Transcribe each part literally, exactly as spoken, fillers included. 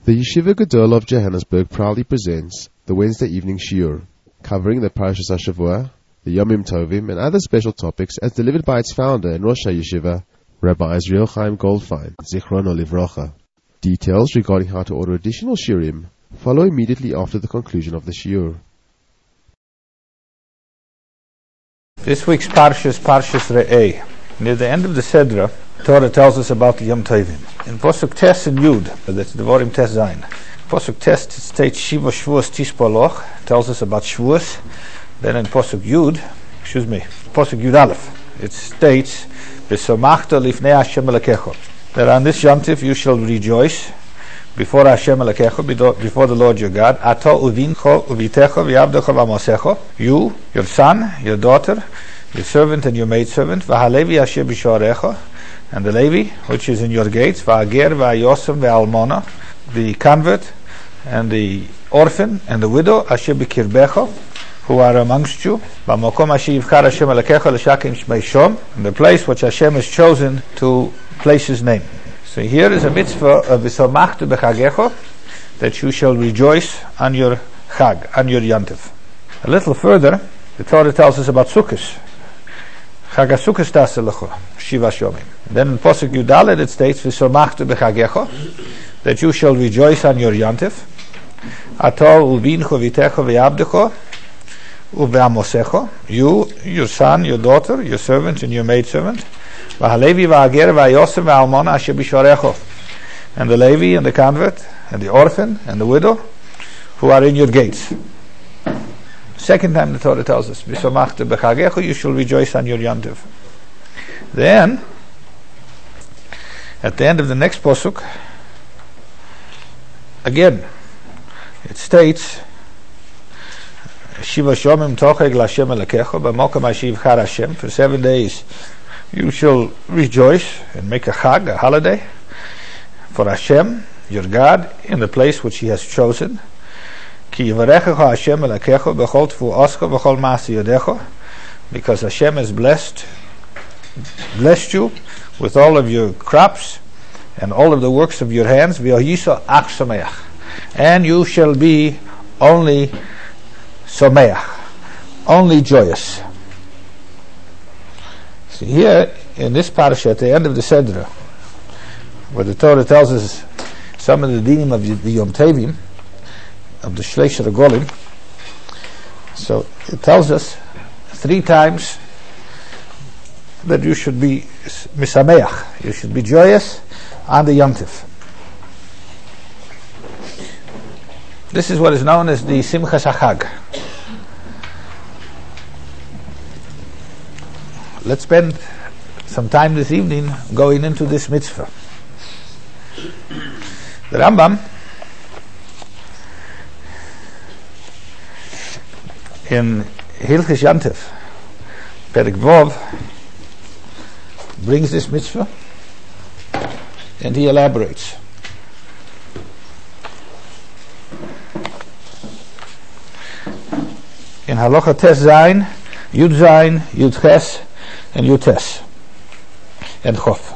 The Yeshiva Gedol of Johannesburg proudly presents the Wednesday evening shiur, covering the Parashas HaShavua, the Yomim Tovim, and other special topics as delivered by its founder and Rosh HaYeshiva, Rabbi Israel Chaim Goldfein, Zichrono Livrocha. Details regarding how to order additional shiurim follow immediately after the conclusion of the shiur. This week's Parsha is Parshas Re'eh. Near the end of the Sedra, Torah tells us about the Yom Tovim. In Posuk Tes and Yud, that's Devarim Tes Zayin. Posuk Tes states Shiva Shavuos Tishpoloch, tells us about Shavuos. Then in Posuk Yud, excuse me, Posuk Yud Aleph, it states V'somachta lifnei Hashem Elokecho, that on this Yom Tov you shall rejoice before Hashem Elokecho, before the Lord your God. Ato uvincho uvitecho v'yavdecho v'amosecho, you, your son, your daughter, your servant and your maidservant, v'halevi asher b'shorecho, and the Levi, which is in your gates, v'ager v'ayosem v'almona, the convert and the orphan and the widow, asher b'kirbecho, who are amongst you, b'mokom asher yivchar Hashem Elokecho l'shakim shmei shom, in the place which Hashem has chosen to place His name. So here is a mitzvah of v'somachtu b'chagecho, that you shall rejoice on your chag, on your yontif. A little further, the Torah tells us about Sukkos. Chag HaSukkos ta'aseh lecho, shiva shomim. Then in Posuk Yudaled it states v'somachtu b'chagecho, that you shall rejoice on your yontif. Ato uvincho vitecho v'yabdecho uve'amosecho, you, your son, your daughter, your servant and your maidservant. V'halevi v'ager v'ayosem v'almona asher b'shorecho, and the Levi and the convert and the orphan and the widow who are in your gates. Second time the Torah tells us v'somachta b'chagecho, you shall rejoice on your Yom Tov. Then at the end of the next posuk again it states Shiva shomim tocheg l'Hashem Elokecho b'mokom asher yivchar Hashem, for seven days you shall rejoice and make a chag, a holiday, for Hashem, your God, in the place which He has chosen. Ki yivarechecho Hashem Elokecho b'chol tfu'oscho b'chol ma'aseh yodecho, because Hashem has blessed, blessed you with all of your crops and all of the works of your hands. V'yohiso ach someach, and you shall be only someach, only joyous. See here in this parasha at the end of the Sedra, where the Torah tells us some of the dinim of the Yom Tovim, of the Shleish Regolim, so it tells us three times that you should be misameach, you should be joyous on the Yom Tov. This is what is known as the Simchas HaChag. Let's spend some time this evening going into this mitzvah. The Rambam in Hilchos Yom Tov, Perek Vov, brings this mitzvah and he elaborates. In Halacha Tes Zayin, Yud Zayin, Yud Ches, and Yutes and Chof.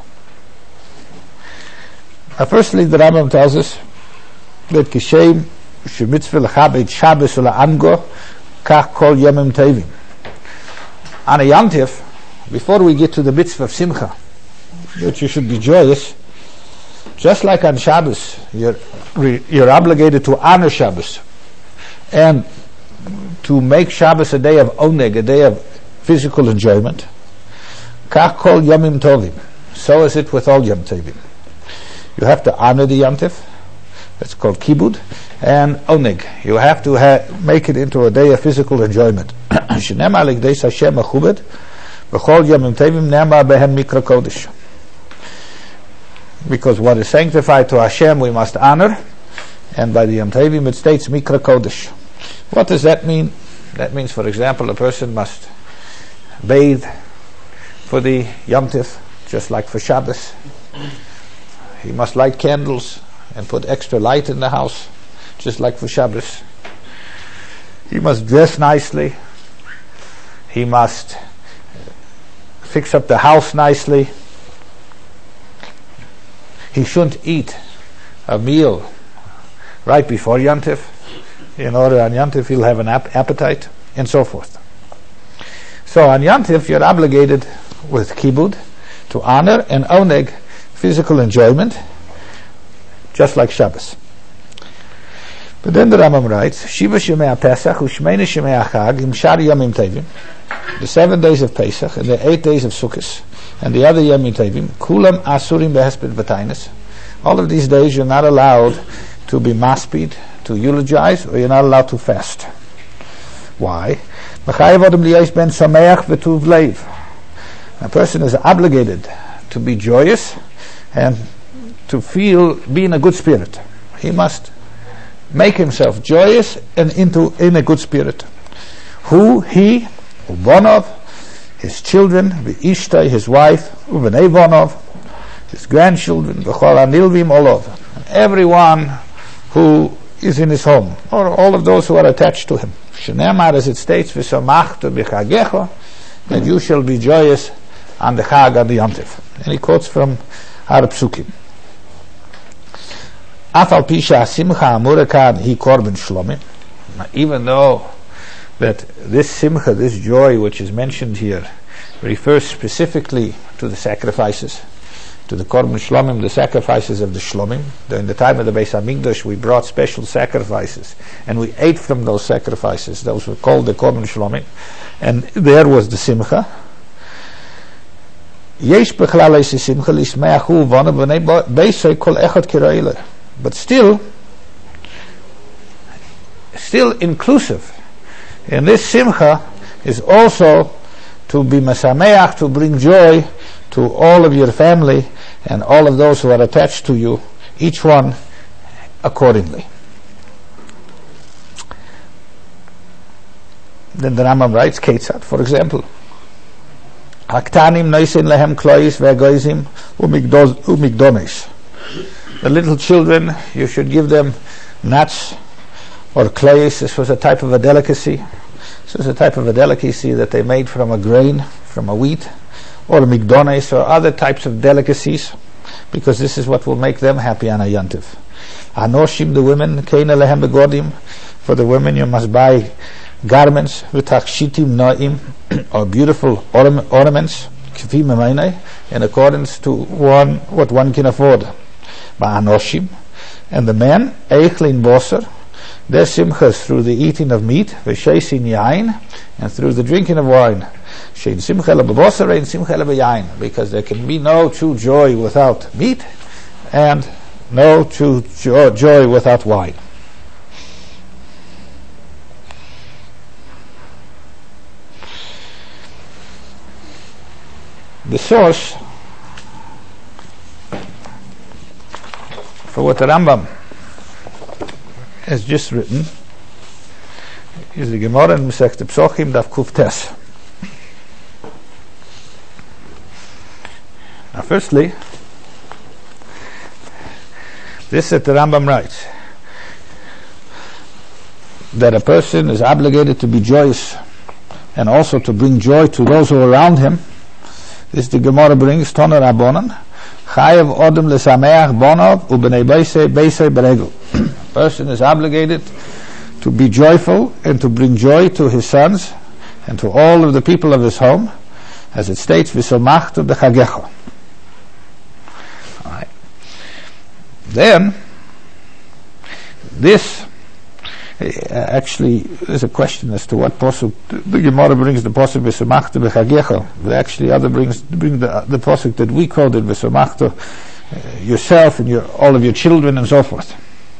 Now, firstly, the Rambam tells us that Kishem shemitzvah lechabed Shabbos ula'ango kach kol yomim tovim. On a Yom Tov, before we get to the mitzvah of Simcha, that you should be joyous, just like on Shabbos, you're you're obligated to honor Shabbos and to make Shabbos a day of oneg, a day of physical enjoyment. Kach kol yomim tovim. So is it with all Yom Tovim. You have to honor the Yom Tov. That's called kibud. And oneg. You have to ha- make it into a day of physical enjoyment. Shenema l'kdeis Hashem mechubed v'chol yomim tovim nema behem mikra kodesh. Because what is sanctified to Hashem we must honor, and by the Yom Tovim it states mikra kodesh. What does that mean? That means, for example, a person must bathe for the Yom Tov, just like for Shabbos. He must light candles and put extra light in the house, just like for Shabbos. He must dress nicely. He must fix up the house nicely. He shouldn't eat a meal right before Yantif, in order on Yantif he'll have an ap- appetite, and so forth. So on Yantif you're obligated with kibud to honor and oneg physical enjoyment, just like Shabbos. But then the Rambam writes, Shiva Shemei Pesach Ushmeina Shemei Chag Im Shar Yomim Tovim, the seven days of Pesach and the eight days of Sukkot and the other Yomim Tovim, Kulam Asurim Behesped V'Tainis. All of these days you're not allowed to be maspid, to eulogize, or you're not allowed to fast. Why? A person is obligated to be joyous and to feel, be in a good spirit. He must make himself joyous and into in a good spirit. Who? He, Uvonov, his children, V'ishtai, his wife, Uvenei Vonov, his grandchildren, V'chol Anilvim, all of them. Everyone who is in his home, or all of those who are attached to him. Shneimar, as it states, V'samachta b'chagecha, that you shall be joyous on the Chag, on the Yontif. And he quotes from Har Psukim. Afal pisha simcha amurakan hi korban shlomim. Even though that this simcha, this joy which is mentioned here, refers specifically to the sacrifices, to the korban shlomim, the sacrifices of the shlomim. During the time of the Beis Hamikdash, we brought special sacrifices, and we ate from those sacrifices. Those were called the korban shlomim, and there was the simcha. Yesh bechlal simcha lismeach hu v'ana b'nei beisay kol echad kiroile. But still, still inclusive. And this simcha is also to be masameach, to bring joy to all of your family and all of those who are attached to you, each one accordingly. Then the Rambam writes, Ketzat, for example, Haktanim noisin lehem klois ve'goizim umigdonis. The little children, you should give them nuts or clays. This was a type of a delicacy. This was a type of a delicacy that they made from a grain, from a wheat, or migdones, or other types of delicacies, because this is what will make them happy on a Yantiv. Anoshim, the women, keina lehem begodim. For the women, you must buy garments, v'tachshitim no'im, or beautiful ornaments, k'fi memayne, in accordance to one what one can afford. Ba'anoshim, and the men, eichlin boser, their simchas through the eating of meat, v'sheisin yain, and through the drinking of wine. Shein simcha le b'boser, ein simcha le b'yain, because there can be no true joy without meat, and no true jo- joy without wine. The source for what the Rambam has just written is the Gemara in Masechta Psochim Daf Kuf Tes. Now, firstly, this that the Rambam writes, that a person is obligated to be joyous and also to bring joy to those who are around him. This the Gemara brings, Toner Abonon, Chayev Odom Lesameach Bonov Ubenei Beisei Beisei Beregel. Person is obligated to be joyful and to bring joy to his sons and to all of the people of his home, as it states, V'somachtu b'chagecha. Alright. Then, this Uh, actually, there's a question as to what pasuk the Gemara brings. The pasuk v'somachta b'chagecha. But actually, other brings bring the the pasuk that we quoted v'somachta uh, yourself and your all of your children and so forth.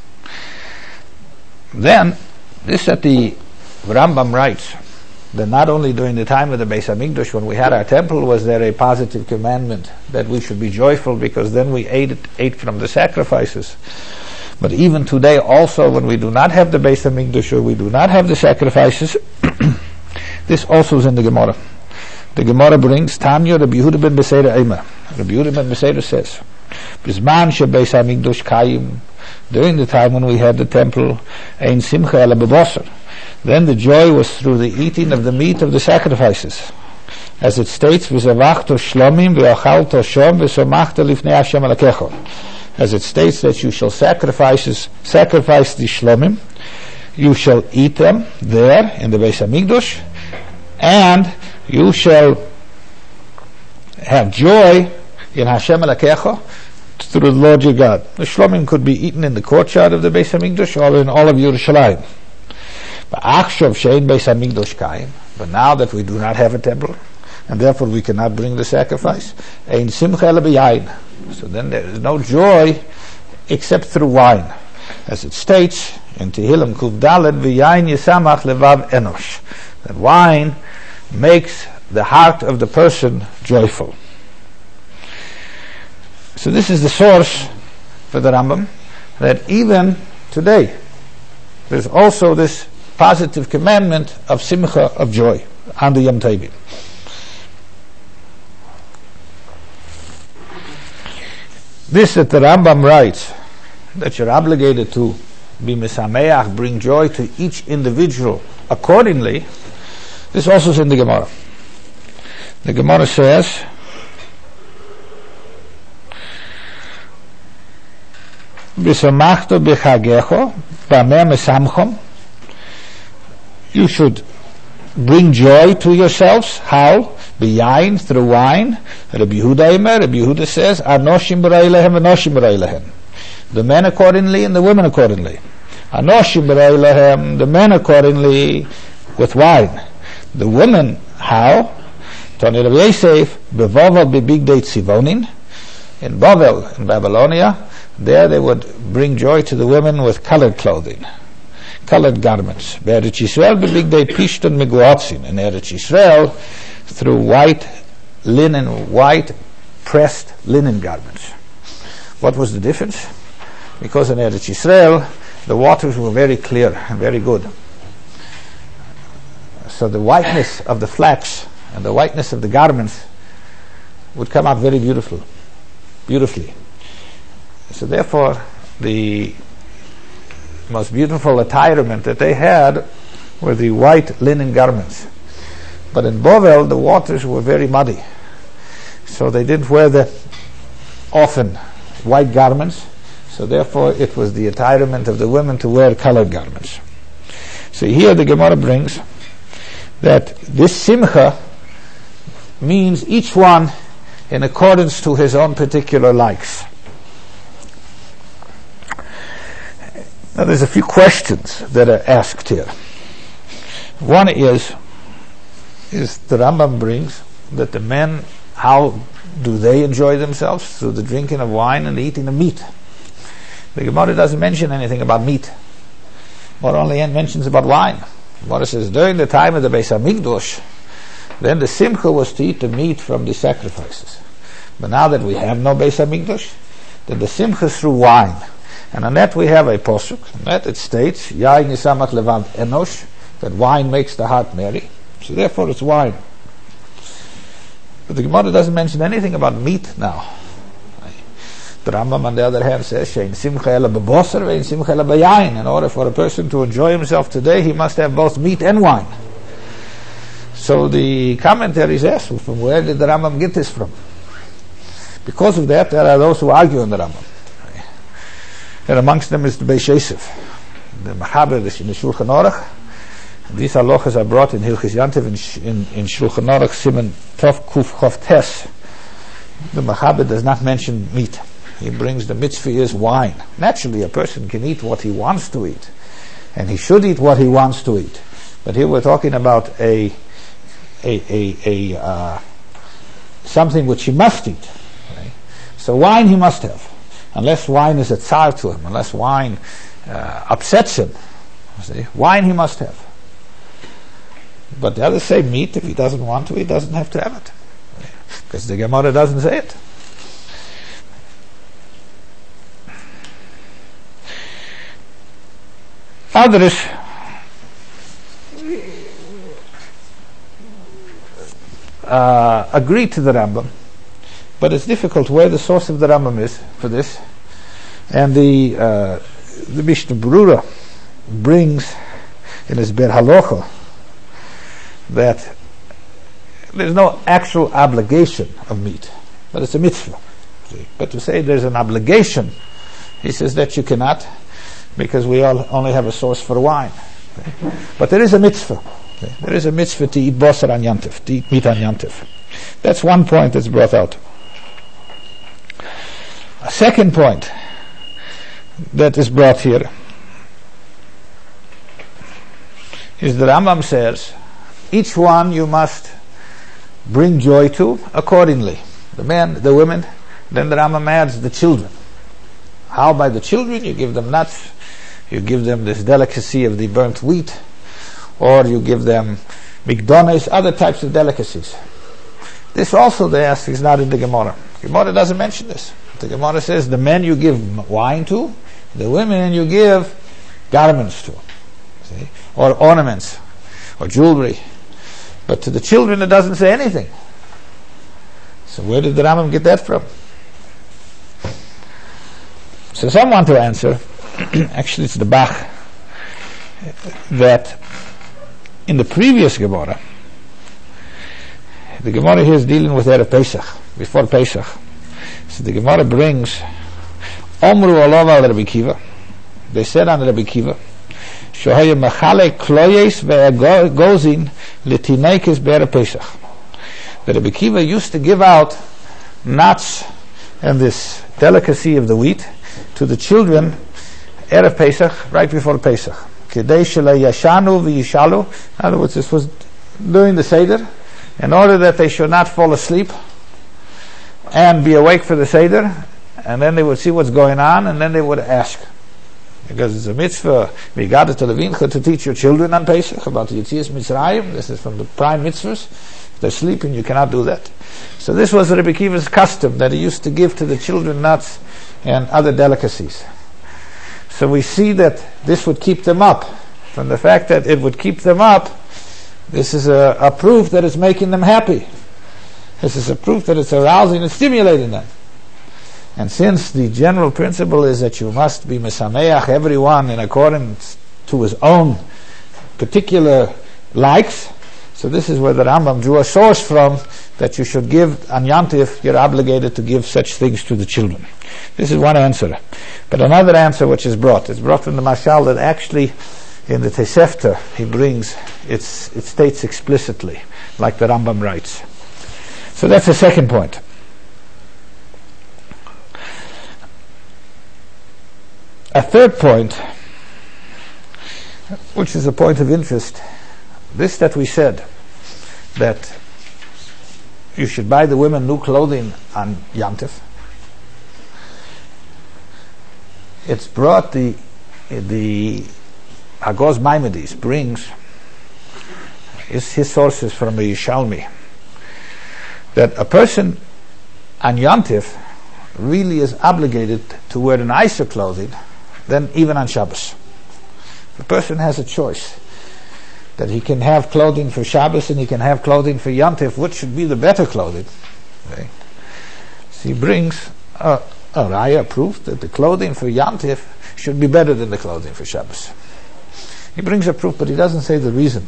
Then, this that the Rambam writes that not only during the time of the Beis Hamikdash, when we had our temple, was there a positive commandment that we should be joyful because then we ate ate from the sacrifices. But even today also, when we do not have the Beis Hamikdash, or we do not have the sacrifices, this also is in the Gemara. The Gemara brings, Tanya Rabbi Yehuda ben Beseira Eimer. Rabbi Yehuda ben Beseira says, Bisman she Beis Hamikdash Kayim, during the time when we had the temple, Ein Simcha Ela B'Bosar, then the joy was through the eating of the meat of the sacrifices. As it states, V'zavachto Shlomim V'achalto Shom V'somachta Lifnei Hashem Alakecho. as it states that you shall sacrifices, sacrifice the shlomim, you shall eat them there in the Beis Hamikdash, and you shall have joy in Hashem Elokecha through the Lord your God. The shlomim could be eaten in the courtyard of the Beis Hamikdash or in all of Yerushalayim. But achshav she'ein Beis Hamikdash kaim. But now that we do not have a temple, and therefore we cannot bring the sacrifice, ein simcha ela b'yayin. So then there is no joy except through wine, as it states in Tehillim Kuf Daled, v'yayin yisamach levav enosh, that wine makes the heart of the person joyful. So this is the source for the Rambam, that even today there's also this positive commandment of simcha, of joy, on the Yom Tovim. This that the Rambam writes, that you're obligated to be mesameach, bring joy to each individual accordingly, this also is in the Gemara. The Gemara says, "V'samachto b'chagecho, b'ameh mesamchom." You should bring joy to yourselves. How? B'yayin, through wine. Rabbi Yehuda Eimer, Rabbi Yehuda says, "Anoshim b'rei lehem, anoshim b'rei lehem." The men accordingly and the women accordingly. Anoshim b'rei lehem, the men accordingly with wine. The women, how? Tani Rabbi Yosef, b'vovel b'bigdei tzivonin. In Bavel, in Babylonia, there they would bring joy to the women with colored clothing, colored garments. Be'eretz Yisrael b'bigdei pishton meguatzin. In Eretz Yisrael, through white linen, white pressed linen garments. What was the difference? Because in Eretz Yisrael, the waters were very clear and very good. So the whiteness of the flax and the whiteness of the garments would come out very beautiful, beautifully. So therefore, the most beautiful attirement that they had were the white linen garments. But in Bovel, the waters were very muddy, so they didn't wear the often white garments. So therefore, it was the attirement of the women to wear colored garments. So here the Gemara brings that this simcha means each one in accordance to his own particular likes. Now there's a few questions that are asked here. One is, is the Rambam brings that the men, how do they enjoy themselves? Through the drinking of wine and the eating of meat. The Gemara doesn't mention anything about meat, but only mentions about wine. The Gemara says, during the time of the Beis Hamikdash, then the simcha was to eat the meat from the sacrifices. But now that we have no Beis Hamikdash, then the simcha is through wine. And on that we have a posuk. On that it states, Yain yisamach levav enosh, that wine makes the heart merry. So therefore it's wine. But the Gemara doesn't mention anything about meat now. The Rambam on the other hand says, Shein simcha ela b'boser ve'in simcha ela b'yayin. In order for a person to enjoy himself today, he must have both meat and wine. So the commentaries ask, from where did the Rambam get this from? Because of that, there are those who argue on the Rambam. And amongst them is the Beis Yosef, the Machaber is in the Shulchan Aruch. These halachas are brought in Hilchis Yantiv in, in, in Shulchan Aruch Siman Tov Kuf Chof Tes. The Machaber does not mention meat. He brings the mitzvah is wine. Naturally, a person can eat what he wants to eat, and he should eat what he wants to eat. But here we're talking about a a a, a uh, something which he must eat. Right? So wine he must have. Unless wine is a tsar to him, unless wine uh, upsets him, see, wine he must have. But the others say meat, if he doesn't want to, he doesn't have to have it. Because the Gemara doesn't say it. Others uh, agree to the Rambam, but it's difficult where the source of the Rambam is for this. And the uh, the Mishnah Berurah brings in his Ber Halacha that there's no actual obligation of meat, but it's a mitzvah. See? But to say there's an obligation, he says that you cannot, because we all only have a source for wine. See? But there is a mitzvah. See? There is a mitzvah to eat basar on Yantif, to eat meat on Yantif. That's one point that's brought out. A second point that is brought here is the Rambam says, each one you must bring joy to accordingly. The men, the women, then the Rambam adds the children. How by the children? You give them nuts, you give them this delicacy of the burnt wheat, or you give them mikdones, other types of delicacies. This also, they ask, is not in the Gemara. Gemara doesn't mention this. The Gemara says the men you give wine to, the women you give garments to, see, or ornaments, or jewelry. But to the children it doesn't say anything. So where did the Rambam get that from? So some want to answer, actually it's the Bach, that in the previous Gemara, the Gemara here is dealing with Erev Pesach, before Pesach. So the Gemara brings Omru Olav al Rabbi Kiva. They said on Rabbi Kiva, Shohaya Machale Kloyes ve'agozin l'tineikes be'erev Pesach. The Rabbi Kiva used to give out nuts and this delicacy of the wheat to the children Erev Pesach, right before Pesach. Kedei shelo yashanu v'yishalu. In other words, this was during the Seder, in order that they should not fall asleep and be awake for the Seder, and then they would see what's going on, and then they would ask. Because it's a mitzvah, we got it to Levincha to teach your children on Pesach about the Yetzias Mitzrayim. This is from the prime mitzvahs. If they're sleeping, you cannot do that. So this was Rabbi Kiva's custom, that he used to give to the children nuts and other delicacies. So we see that this would keep them up. From the fact that it would keep them up, this is a, a proof that it's making them happy. This is a proof that it's arousing and stimulating them. And since the general principle is that you must be mesameach everyone in accordance to his own particular likes, so this is where the Rambam drew a source from, that you should give on Yantif, you're obligated to give such things to the children. This is one answer. But another answer which is brought, it's brought from the Mashal that actually in the Tosefta he brings, it's, it states explicitly, like the Rambam writes. So that's the second point. A third point, which is a point of interest, this that we said, that you should buy the women new clothing on Yantif. It's brought, the the Agos Maimonides brings his, his sources from the Yishalmi, that a person on Yantif really is obligated to wear nicer clothing than even on Shabbos. The person has a choice, that he can have clothing for Shabbos and he can have clothing for Yantif. Which should be the better clothing? Okay. So he brings a, a raya proof that the clothing for Yantif should be better than the clothing for Shabbos. He brings a proof, but he doesn't say the reason.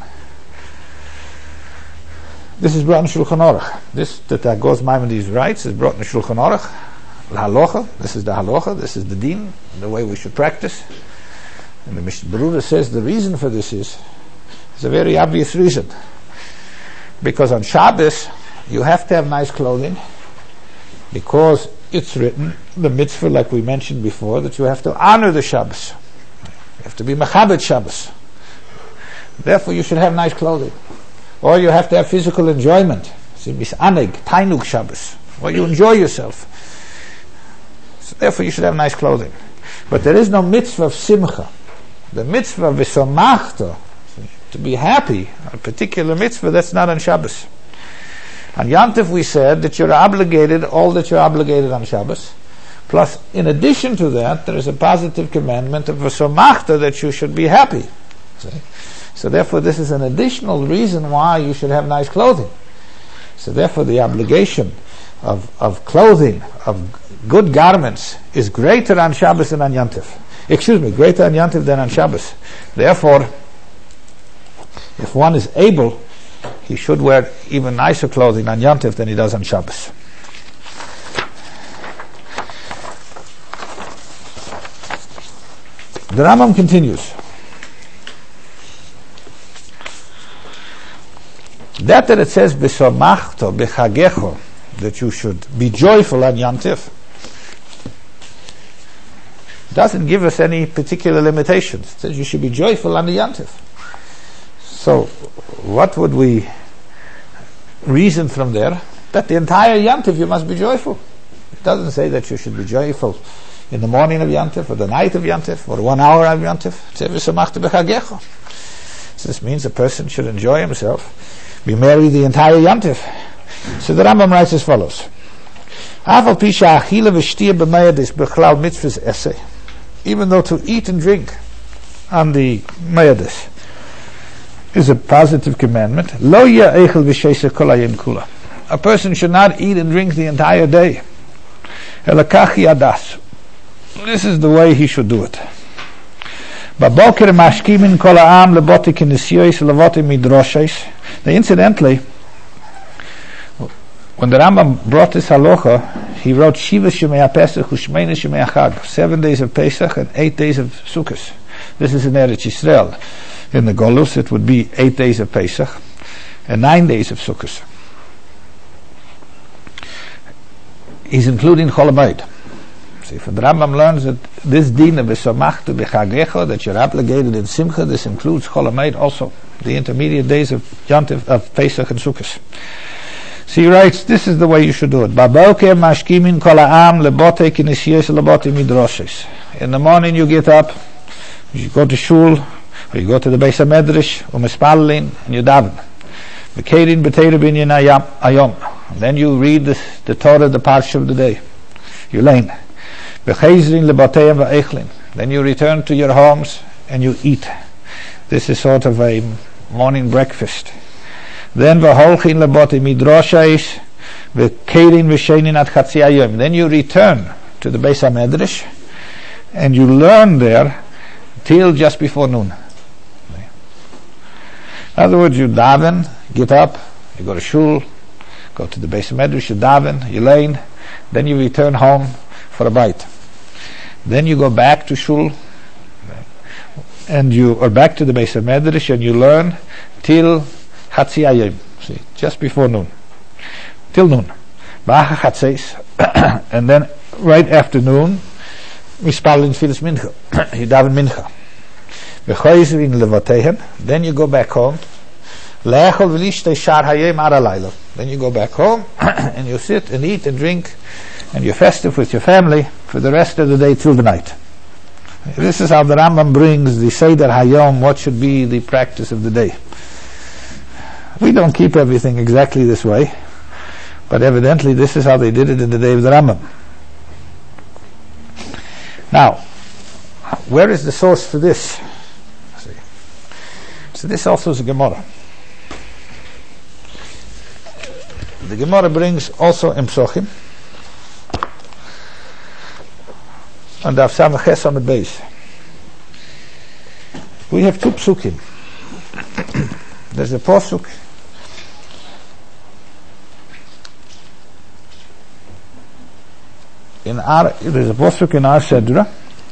This is brought in Shulchan Aruch. This that Agos Maimonides writes is brought in Shulchan Aruch. Halacha. This is the halacha. This is the din, the way we should practice. And the Mishnah Berurah says the reason for this is, it's a very obvious reason. Because on Shabbos you have to have nice clothing, because it's written, the mitzvah, like we mentioned before, that you have to honor the Shabbos. You have to be mechabed Shabbos. Therefore you should have nice clothing. Or you have to have physical enjoyment. Misaneg, tainug Shabbos. Or you enjoy yourself. So therefore you should have nice clothing. But there is no mitzvah of simcha. The mitzvah of v'somachta, to be happy, a particular mitzvah, that's not on Shabbos. On Yantif we said that you're obligated all that you're obligated on Shabbos. Plus, in addition to that, there is a positive commandment of v'somachta, that you should be happy. See? So therefore this is an additional reason why you should have nice clothing. So therefore the obligation of, of clothing, of good garments, is greater on Shabbos than on Yantif. Excuse me, greater on Yantif than on Shabbos. Therefore, if one is able, he should wear even nicer clothing on Yantif than he does on Shabbos. The Rambam continues. That that it says b'somachto b'chagecho, that you should be joyful on Yom Tif, doesn't give us any particular limitations. It says you should be joyful on the Yom Tif. So, what would we reason from there? That the entire Yom Tif you must be joyful. It doesn't say that you should be joyful in the morning of Yom Tif, or the night of Yom Tif, or one hour of Yom Tif. It says v'somachto b'chagecho. So this means a person should enjoy himself, be merry the entire Yom Tif. So the Rambam writes as follows: Afal pisha achila v'shtia b'mayadis b'chlal mitzvahs essay. Even though to eat and drink on the mayadis is a positive commandment, lo ya'echel v'sheisa kol hayom kula. A person should not eat and drink the entire day. Elakach yadas. This is the way he should do it. Baboker mashkimin kol ha'am leboti kinisyois levoti midroshes. Incidentally, when the Rambam brought this halacha, he wrote Shiva Shemei HaPesach U'Shmeina Shemei HaChag, seven days of Pesach and eight days of Sukkot. This is in Eretz Yisrael. In the Golus, it would be eight days of Pesach and nine days of Sukkot. He's including Chol HaMoed. See, for the Rambam learns that this din of V'somachtu b'chagecho, that you're obligated in Simcha, this includes Chol HaMoed also, the intermediate days of Yom Tov, of Pesach and Sukkot. So he writes, this is the way you should do it. Baboker mashkimin kol ha'am lebote kinisiyos lebote midroshes. In the morning you get up, you go to shul, or you go to the Beis HaMedrash, u'mispallin, and you daven. V'kerin b'teira binyan ayom. Then you read the, the Torah, the parsha of the day. You learn. V'chezrin leboteyim v'echlin. Then you return to your homes and you eat. This is sort of a morning breakfast. Then v'holchin leboti midroshais v'kerin v'sheinin at chatzi hayom. Then you return to the Beis HaMedrash and you learn there till just before noon. In other words, you daven, get up, you go to shul, go to the Beis HaMedrash, you daven, you learn, then you return home for a bite. Then you go back to shul, and you or back to the Beis HaMedrash, and you learn till Chatzi Hayom, see, just before noon, till noon. Ba'acha Chatzeis, and then right after noon, mispallin tfilas mincha, you daven mincha. V'choizrin levotehen, then you go back home. Le'echol v'lishtei shar hayom ar halayla. Then you go back home and you sit and eat and drink and you're festive with your family for the rest of the day till the night. This is how the Rambam brings the Seder Hayom, what should be the practice of the day. We don't keep everything exactly this way, but evidently this is how they did it in the day of the Rambam. Now, where is the source for this? So this also is a Gemara. The Gemara brings also in Psochim, and Daf Samach Ches Amud Beis. We have two psukim. There's a posuk in our there's a posuk in our Sedra,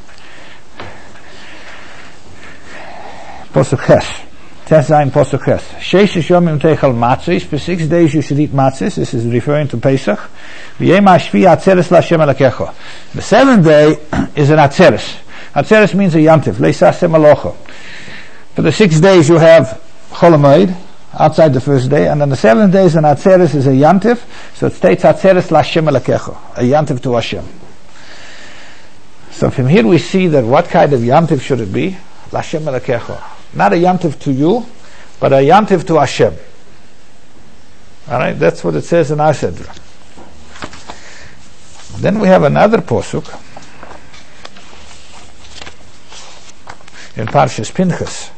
posuk Ches. Tesayin posuk Ches. Sheish yomim teichal matzos. For six days you should eat matzos. This is referring to Pesach. V'yem hashvi atzeres laShem Elokecha. The seventh day is an atzeres. Atzeres means a yantiv. Leisasem alocha. For the six days you have Chol HaMoed outside the first day, and on the seventh day is an atzeres, is a yantiv. So it states atzeres laShem Elokecha, a yantiv to Hashem. So from here we see that what kind of yantiv should it be? LaShem Elokecha. Not a yantiv to you, but a yantiv to Hashem. Alright, that's what it says in our Sedra. Then we have another posuk in Parshas Pinchas.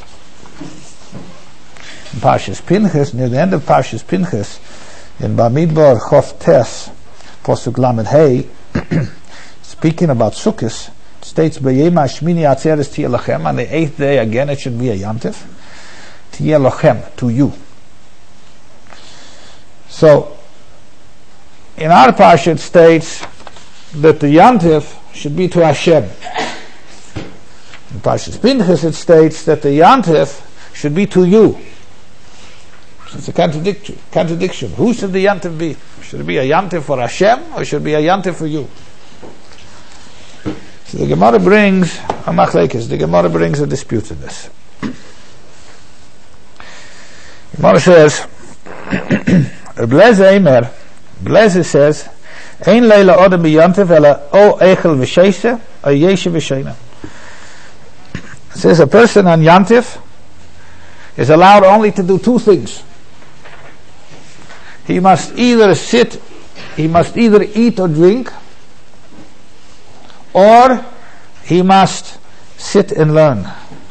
In Parshas Pinchas, near the end of Parshas Pinchas, in Bamidbar Chof Tes, posuk Lamed Hey, speaking about Sukkos, states B'yema Shmini Atzeres Tiyeh Lachem. On the eighth day, again, it should be a yantiv. Tiyeh Lachem, to you. So, in our parsha it states that the yantiv should be to Hashem. In Parshas Pinchas it states that the Yantif should be to you. So it's a contradiction. Contradiction. Who should the Yantif be? Should it be a Yantif for Hashem or should it be a Yantif for you? So the Gemara brings a machlekes. The Gemara brings a dispute in this. Gemara says, Bleze Eimer, Bleze says, Ein leila odem biyantiv ela o echel v'sheise o yeshe v'sheina. It says a person on Yantif is allowed only to do two things. He must either sit, he must either eat or drink, or he must sit and learn.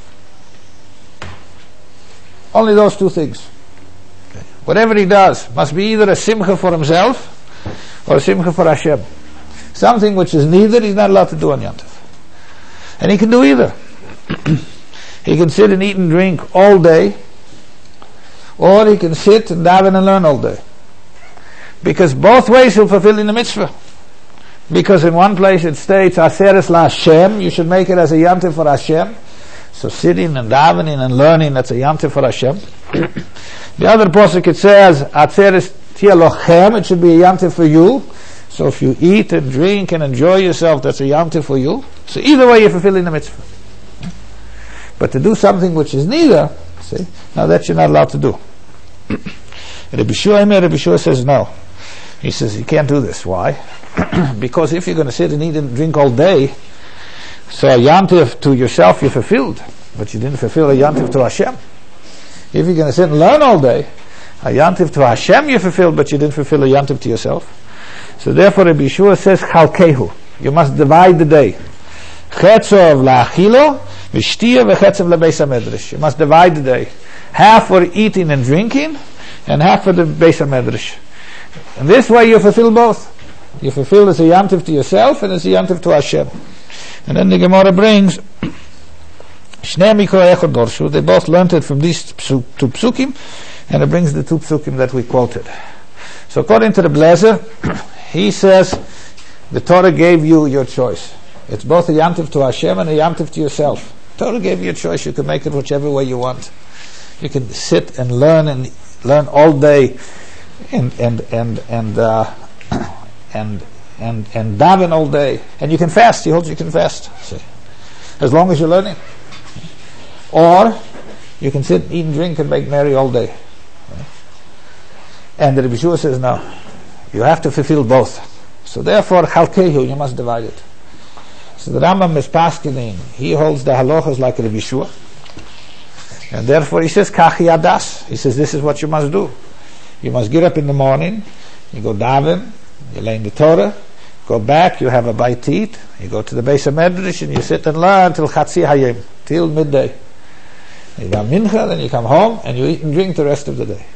Only those two things. Okay. Whatever he does must be either a simcha for himself or a simcha for Hashem. Something which is neither, he's not allowed to do on Yantif. And he can do either. He can sit and eat and drink all day, or he can sit and daven and learn all day. Because both ways he'll fulfill in the mitzvah. Because in one place it states, Aseres la Hashem, you should make it as a Yantif for Hashem. So sitting and davening and learning, that's a Yantif for Hashem. The other pasuk it says, Aseres tia lochem, it should be a Yantif for you. So if you eat and drink and enjoy yourself, that's a Yantif for you. So either way you're fulfilling the mitzvah. But to do something which is neither, see, now that you're not allowed to do. Rabbi Shua, Rabbi Shua says no. He says you can't do this. Why? Because if you're going to sit and eat and drink all day, so a Yantif to yourself you fulfilled, but you didn't fulfill a Yantif to Hashem. If you're going to sit and learn all day, a Yantif to Hashem you fulfilled, but you didn't fulfill a Yantif to yourself. So therefore Rabbi Shua says chalkehu, you must divide the day. Chetzov la'achilo v'shtia v'chetzov lebeis hamedrash. You must divide the day. Half for eating and drinking, and half for the beis hamedrash. And this way you fulfill both. You fulfill as a Yantif to yourself and as a Yantif to Hashem. And then the Gemara brings Shnei Mikra Echad Dorshu. They both learned it from these two psukim, and it brings the two psukim that we quoted. So according to the Blazer, he says the Torah gave you your choice. It's both a Yantif to Hashem and a Yantif to yourself. The Torah gave you a choice. You can make it whichever way you want. You can sit and learn and learn all day, and and and and uh, and and and daven all day, and you can fast. He holds you can fast, see, as long as you're learning. Or you can sit, eat, and drink, and make merry all day. And the Rebbe Shua says no, you have to fulfill both. So therefore, chalkehu, you must divide it. So the Rambam is paskening. He holds the halachas like Rebbe Shua. And therefore he says, Kachi Adas. He says, this is what you must do. You must get up in the morning, you go daven, you lay in the Torah, go back, you have a bite to eat, you go to the Beis HaMedrash and you sit and learn till Chatzi Hayim, till midday. You have mincha, then you come home and you eat and drink the rest of the day.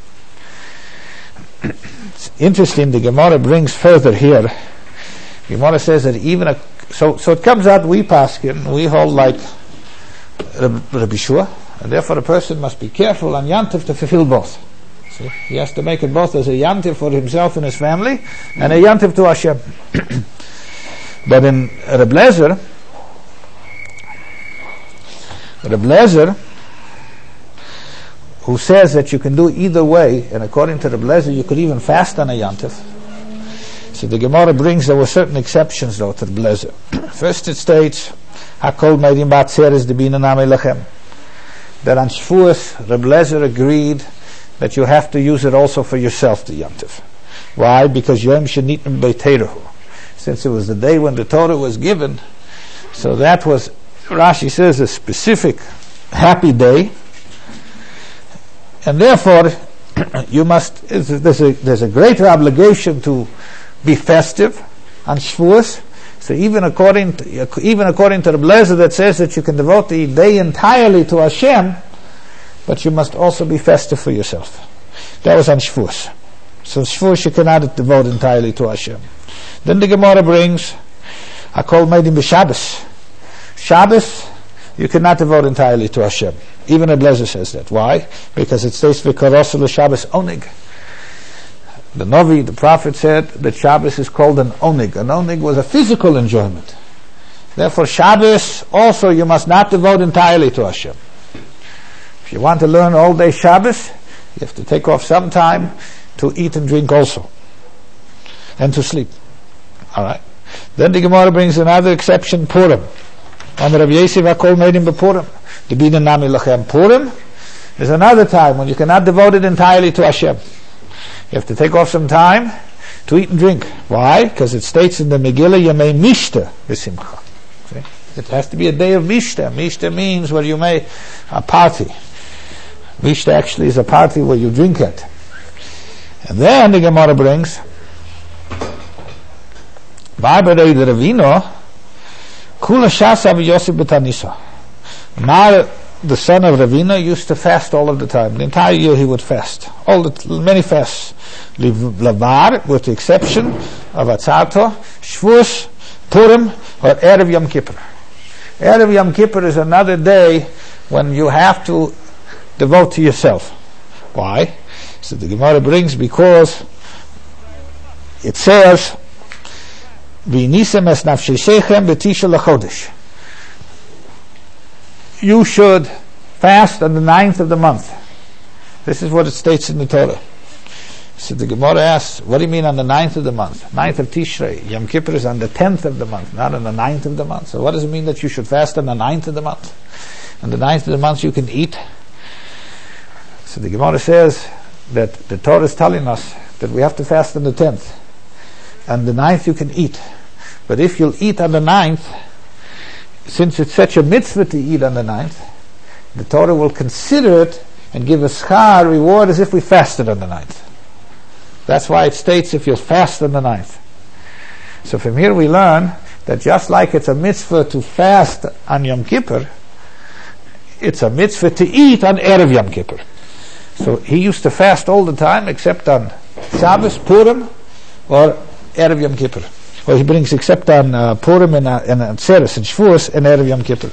It's interesting, the Gemara brings further here. The Gemara says that even a, so, so it comes out, we paskin, we hold like Rabbi Shua, and therefore a person must be careful on Yantif to fulfill both. See? He has to make it both as a Yantif for himself and his family, and a Yantif to Hashem. But in Reb Lezer, Reb Lezer, who says that you can do either way, and according to Reb Lezer, you could even fast on a Yantif. So the Gemara brings, there were certain exceptions though to Reb Lezer. First it states, Hakol Meidim Batzeres Debina Name Lechem. That on Shavuos, Reb Lezer agreed that you have to use it also for yourself, the Yantif. Why? Because Yom Shenitim Beiteirahu. Since it was the day when the Torah was given, so that was, Rashi says, a specific happy day, and therefore you must, there's a, there's a greater obligation to be festive on Shavuos. So even according to, even according to the Blazer that says that you can devote the day entirely to Hashem, but you must also be festive for yourself. That was on Shavuos. So Shavuos you cannot devote entirely to Hashem. Then the Gemara brings Hakol Meidim b'Shabbos. Shabbos you cannot devote entirely to Hashem. Even the Blazer says that. Why? Because it states v'karosu l'Shabbos onig. The Novi, the prophet, said that Shabbos is called an onig. An onig was a physical enjoyment. Therefore, Shabbos also you must not devote entirely to Hashem. If you want to learn all day Shabbos, you have to take off some time to eat and drink also, and to sleep. All right. Then the Gemara brings another exception, Purim. On Rabbi Yosef Hakol made him Purim. The Bina Nami Lachem Purim is another time when you cannot devote it entirely to Hashem. You have to take off some time to eat and drink. Why? Because it states in the Megillah, Yemei Mishta V'Simcha. See? It has to be a day of Mishta. Mishta means where you make a party. Mishta actually is a party where you drink at. And then the Gemara brings Barbarei the Ravino Kula Shasa v'Yosef b'Tanisa. Mar, the son of Ravina, used to fast all of the time. The entire year he would fast. All the many fasts. Lavar, with the exception of Atzato, Shvus, Purim, or Erev Yom Kippur. Erev Yom Kippur is another day when you have to devote to yourself. Why? So the Gemara brings, because it says, V'nisem es nafsheshechem b'tisha l'chodesh. You should fast on the ninth of the month. This is what it states in the Torah. So the Gemara asks, what do you mean on the ninth of the month? Ninth of Tishrei. Yom Kippur is on the tenth of the month, not on the ninth of the month. So what does it mean that you should fast on the ninth of the month? On the ninth of the month you can eat. So the Gemara says that the Torah is telling us that we have to fast on the tenth. On the ninth you can eat. But if you'll eat on the ninth, since it's such a mitzvah to eat on the ninth, the Torah will consider it and give a schar, reward, as if we fasted on the ninth. That's why it states if you'll fast on the ninth. So from here we learn that just like it's a mitzvah to fast on Yom Kippur, it's a mitzvah to eat on Erev Yom Kippur. So he used to fast all the time except on Shabbos, Purim, or Erev Yom Kippur. Well, he brings except on uh, Purim and uh, and Atzeres and Shavuos and Erev Yom Kippur.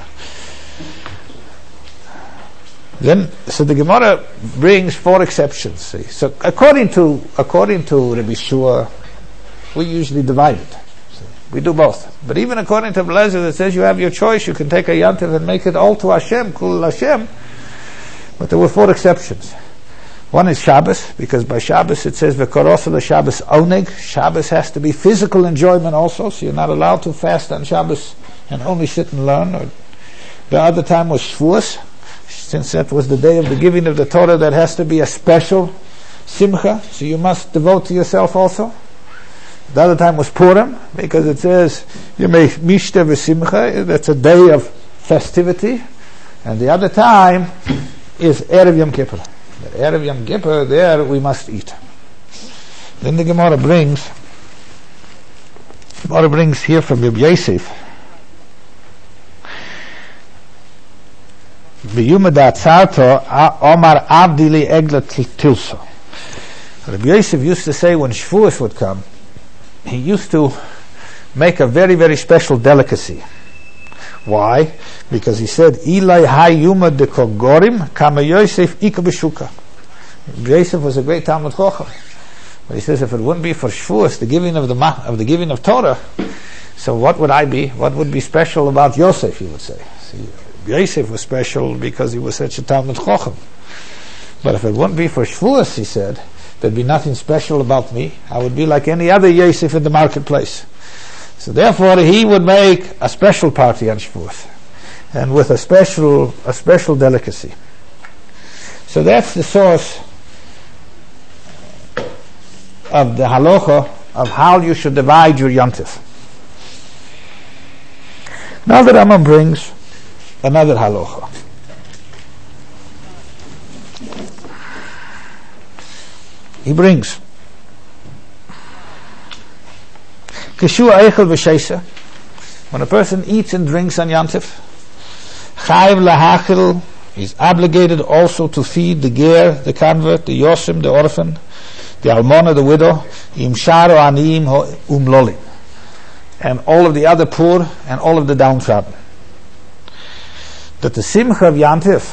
Then, so the Gemara brings four exceptions. See? So according to according to Rabbi Shua, we usually divide it. See? We do both. But even according to Blazer, that says you have your choice, you can take a yantiv and make it all to Hashem, Kul Hashem. But there were four exceptions. One is Shabbos, because by Shabbos it says V'korosel Shabbos oneg. Shabbos has to be physical enjoyment also, so you're not allowed to fast on Shabbos and only sit and learn. Or the other time was Shavuos, since that was the day of the giving of the Torah, that has to be a special simcha, so you must devote to yourself also. The other time was Purim, because it says you may mishta v'simcha, that's a day of festivity. And the other time is Erev Yom Kippur. At Erev Yom Kippur, there we must eat. Then the Gemara brings, Gemara brings here from Rabbi Yosef, B'yuma da'atzarto Omar Avdili Egla Tilso. Rabbi Yosef used to say when Shavuos would come, he used to make a very, very special delicacy. Why? Because he said, Ilai hayuma de kogorim kama Yosef ika b'shuka. Yosef was a great Talmud Chacham. But he says, if it wouldn't be for Shavuos, the giving of the of the giving of Torah, so what would I be? What would be special about Yosef? He would say. See, Yosef was special because he was such a Talmud Chacham. But if it wouldn't be for Shavuos, he said, there'd be nothing special about me. I would be like any other Yosef in the marketplace. So therefore, he would make a special party on Shavuos, and with a special a special delicacy. So that's the source of the halacha of how you should divide your yontif. Now the Rambam brings another halacha. He brings when a person eats and drinks on Yantif, Chayv lahachil, is obligated also to feed the ger, the convert, the yosim, the orphan, the almona, the widow, im sharo aniim umlolim, and all of the other poor and all of the downtrodden. That the simcha of Yantif,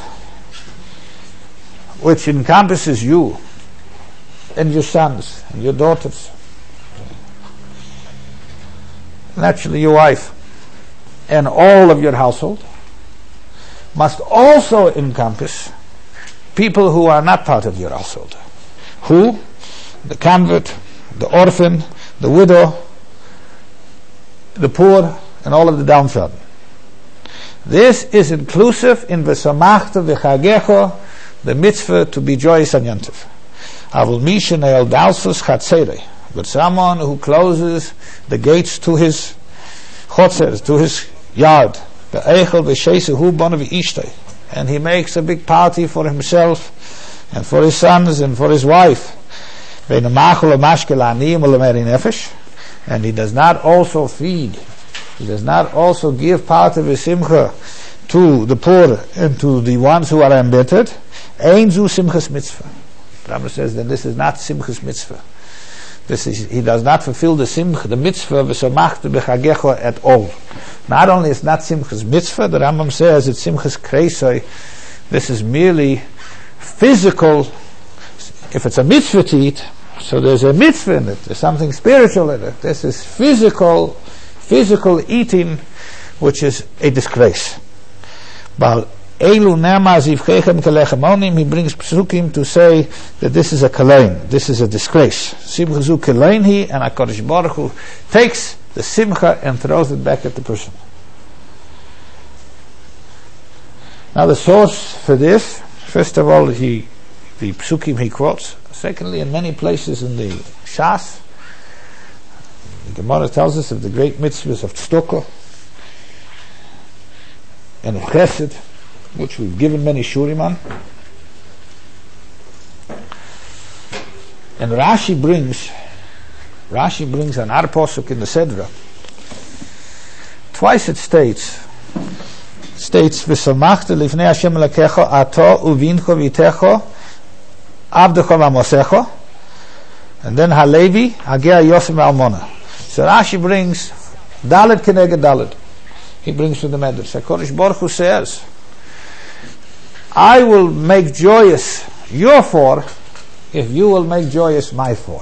which encompasses you and your sons and your daughters, naturally your wife and all of your household must also encompass people who are not part of your household. Who? The convert, the orphan, the widow, the poor, and all of the downtrodden. This is inclusive in V'samachta v'chagecho, the mitzvah to be joyous on Yantiv. Avul misha ne'el dalsus chatzerei, but someone who closes the gates to his chotzer, to his yard, ve'echel v'sheisehu bona v'ishtei, and he makes a big party for himself and for his sons and for his wife, ve'nemachol ha'mashke la'aniyim u'lemeri nefesh, and he does not also feed, he does not also give part of his simcha to the poor and to the ones who are embittered, ein zu simchas mitzvah. Rambam says that this is not simchas mitzvah. This is, he does not fulfill the simcha, the mitzvah v'samachta b'chagecho at all. Not only is not simchas mitzvah, the Rambam says it's simchas kreisoi. This is merely physical. If it's a mitzvah to eat, so there's a mitzvah in it. There's something spiritual in it. This is physical, physical eating, which is a disgrace. But Elu nema zivchechem kelechemonim, he brings psukim to say that this is a kalein, this is a disgrace. Simcha zu kalein hi, and HaKadosh Baruch Hu takes the simcha and throws it back at the person. Now the source for this, first of all, he, the psukim he quotes. Secondly, in many places in the Shas, the Gemara tells us of the great mitzvahs of tzedakah and of chesed, which we've given many shurim on. And Rashi brings Rashi brings an ar posuk in the Sedra. Twice it states states v'samachta lifnei Hashem Elokecha ato uvincho vitecho avdecho v'amosecho, and then Halevi hagea Yosem v'almona. So Rashi brings Dalet keneged Dalet. He brings from the Medrash. HaKadosh Baruch Hu says, I will make joyous your four if you will make joyous my four.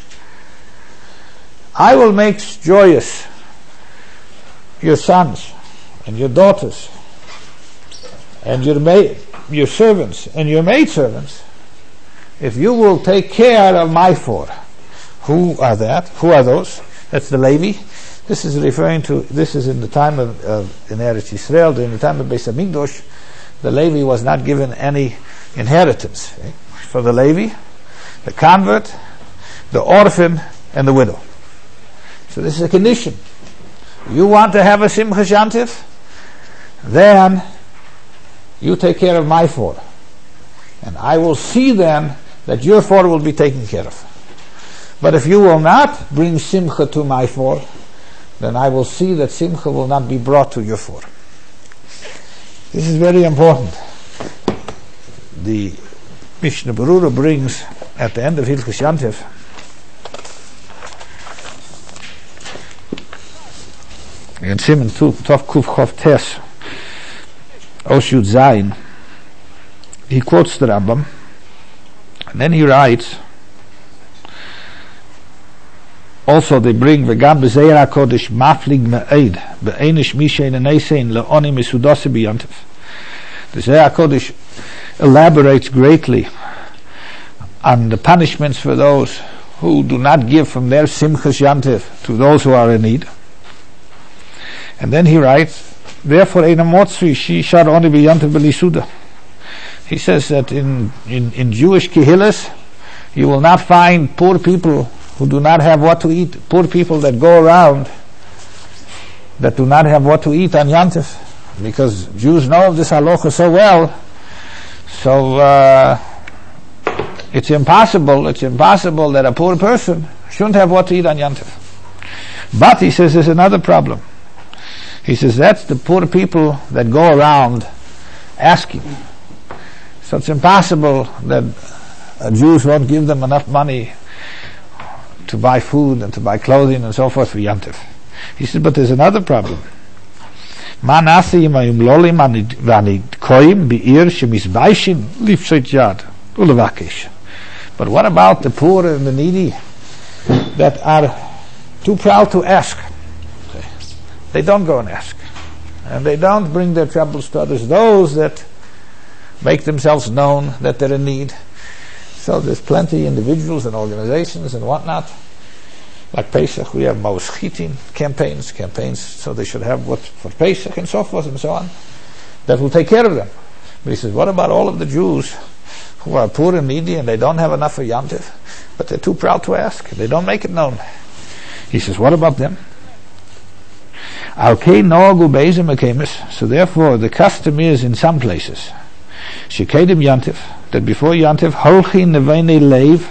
I will make joyous your sons and your daughters and your maid, your servants and your maidservants if you will take care of my four. Who are that? Who are those? That's the Levi. This is referring to, this is in the time of, of in Eretz Yisrael, during the time of Beis Hamikdash, the Levi was not given any inheritance. Okay? So the Levi, the convert, the orphan, and the widow. So this is a condition. You want to have a Simchas Yantiv? Then you take care of my four. And I will see then that your four will be taken care of. But if you will not bring Simcha to my four, then I will see that Simcha will not be brought to your four. This is very important. The Mishnah Berurah brings at the end of Hilchos Yantiv in Siman Tov Kuf Chof Tes Osh Yud Zayin, he quotes the Rambam, and then he writes, also they bring V'gam b'zeir HaKodesh maflig me'ed be'enish mishein anesein le'oni misudose b'yantiv. The Zeir HaKodesh elaborates greatly on the punishments for those who do not give from their Simchas Yantiv to those who are in need. And then he writes, therefore ein amotzri shi shar oni b'yantiv b'lisuda. He says that in, in, in Jewish kehillas you will not find poor people who do not have what to eat, poor people that go around that do not have what to eat on Yantiv, because Jews know of this halacha so well. So uh, it's impossible, it's impossible that a poor person shouldn't have what to eat on Yantiv. But he says there's another problem. He says that's the poor people that go around asking. So it's impossible that uh, Jews won't give them enough money to buy food and to buy clothing and so forth for Yantiv. He said, but there's another problem. But what about the poor and the needy that are too proud to ask? They don't go and ask. and they don't bring their troubles to others, those that make themselves known that they're in need. So there's plenty of individuals and organizations and whatnot. Like Pesach, we have Moschitin campaigns, campaigns, so they should have what for Pesach and so forth and so on. That will take care of them. But he says, what about all of the Jews who are poor and needy and they don't have enough for Yom Tov, but they're too proud to ask, they don't make it known? He says, what about them? So therefore the custom is in some places Shekedim Yom Tov, that before Yom Tov Holchin Neveinei Leiv,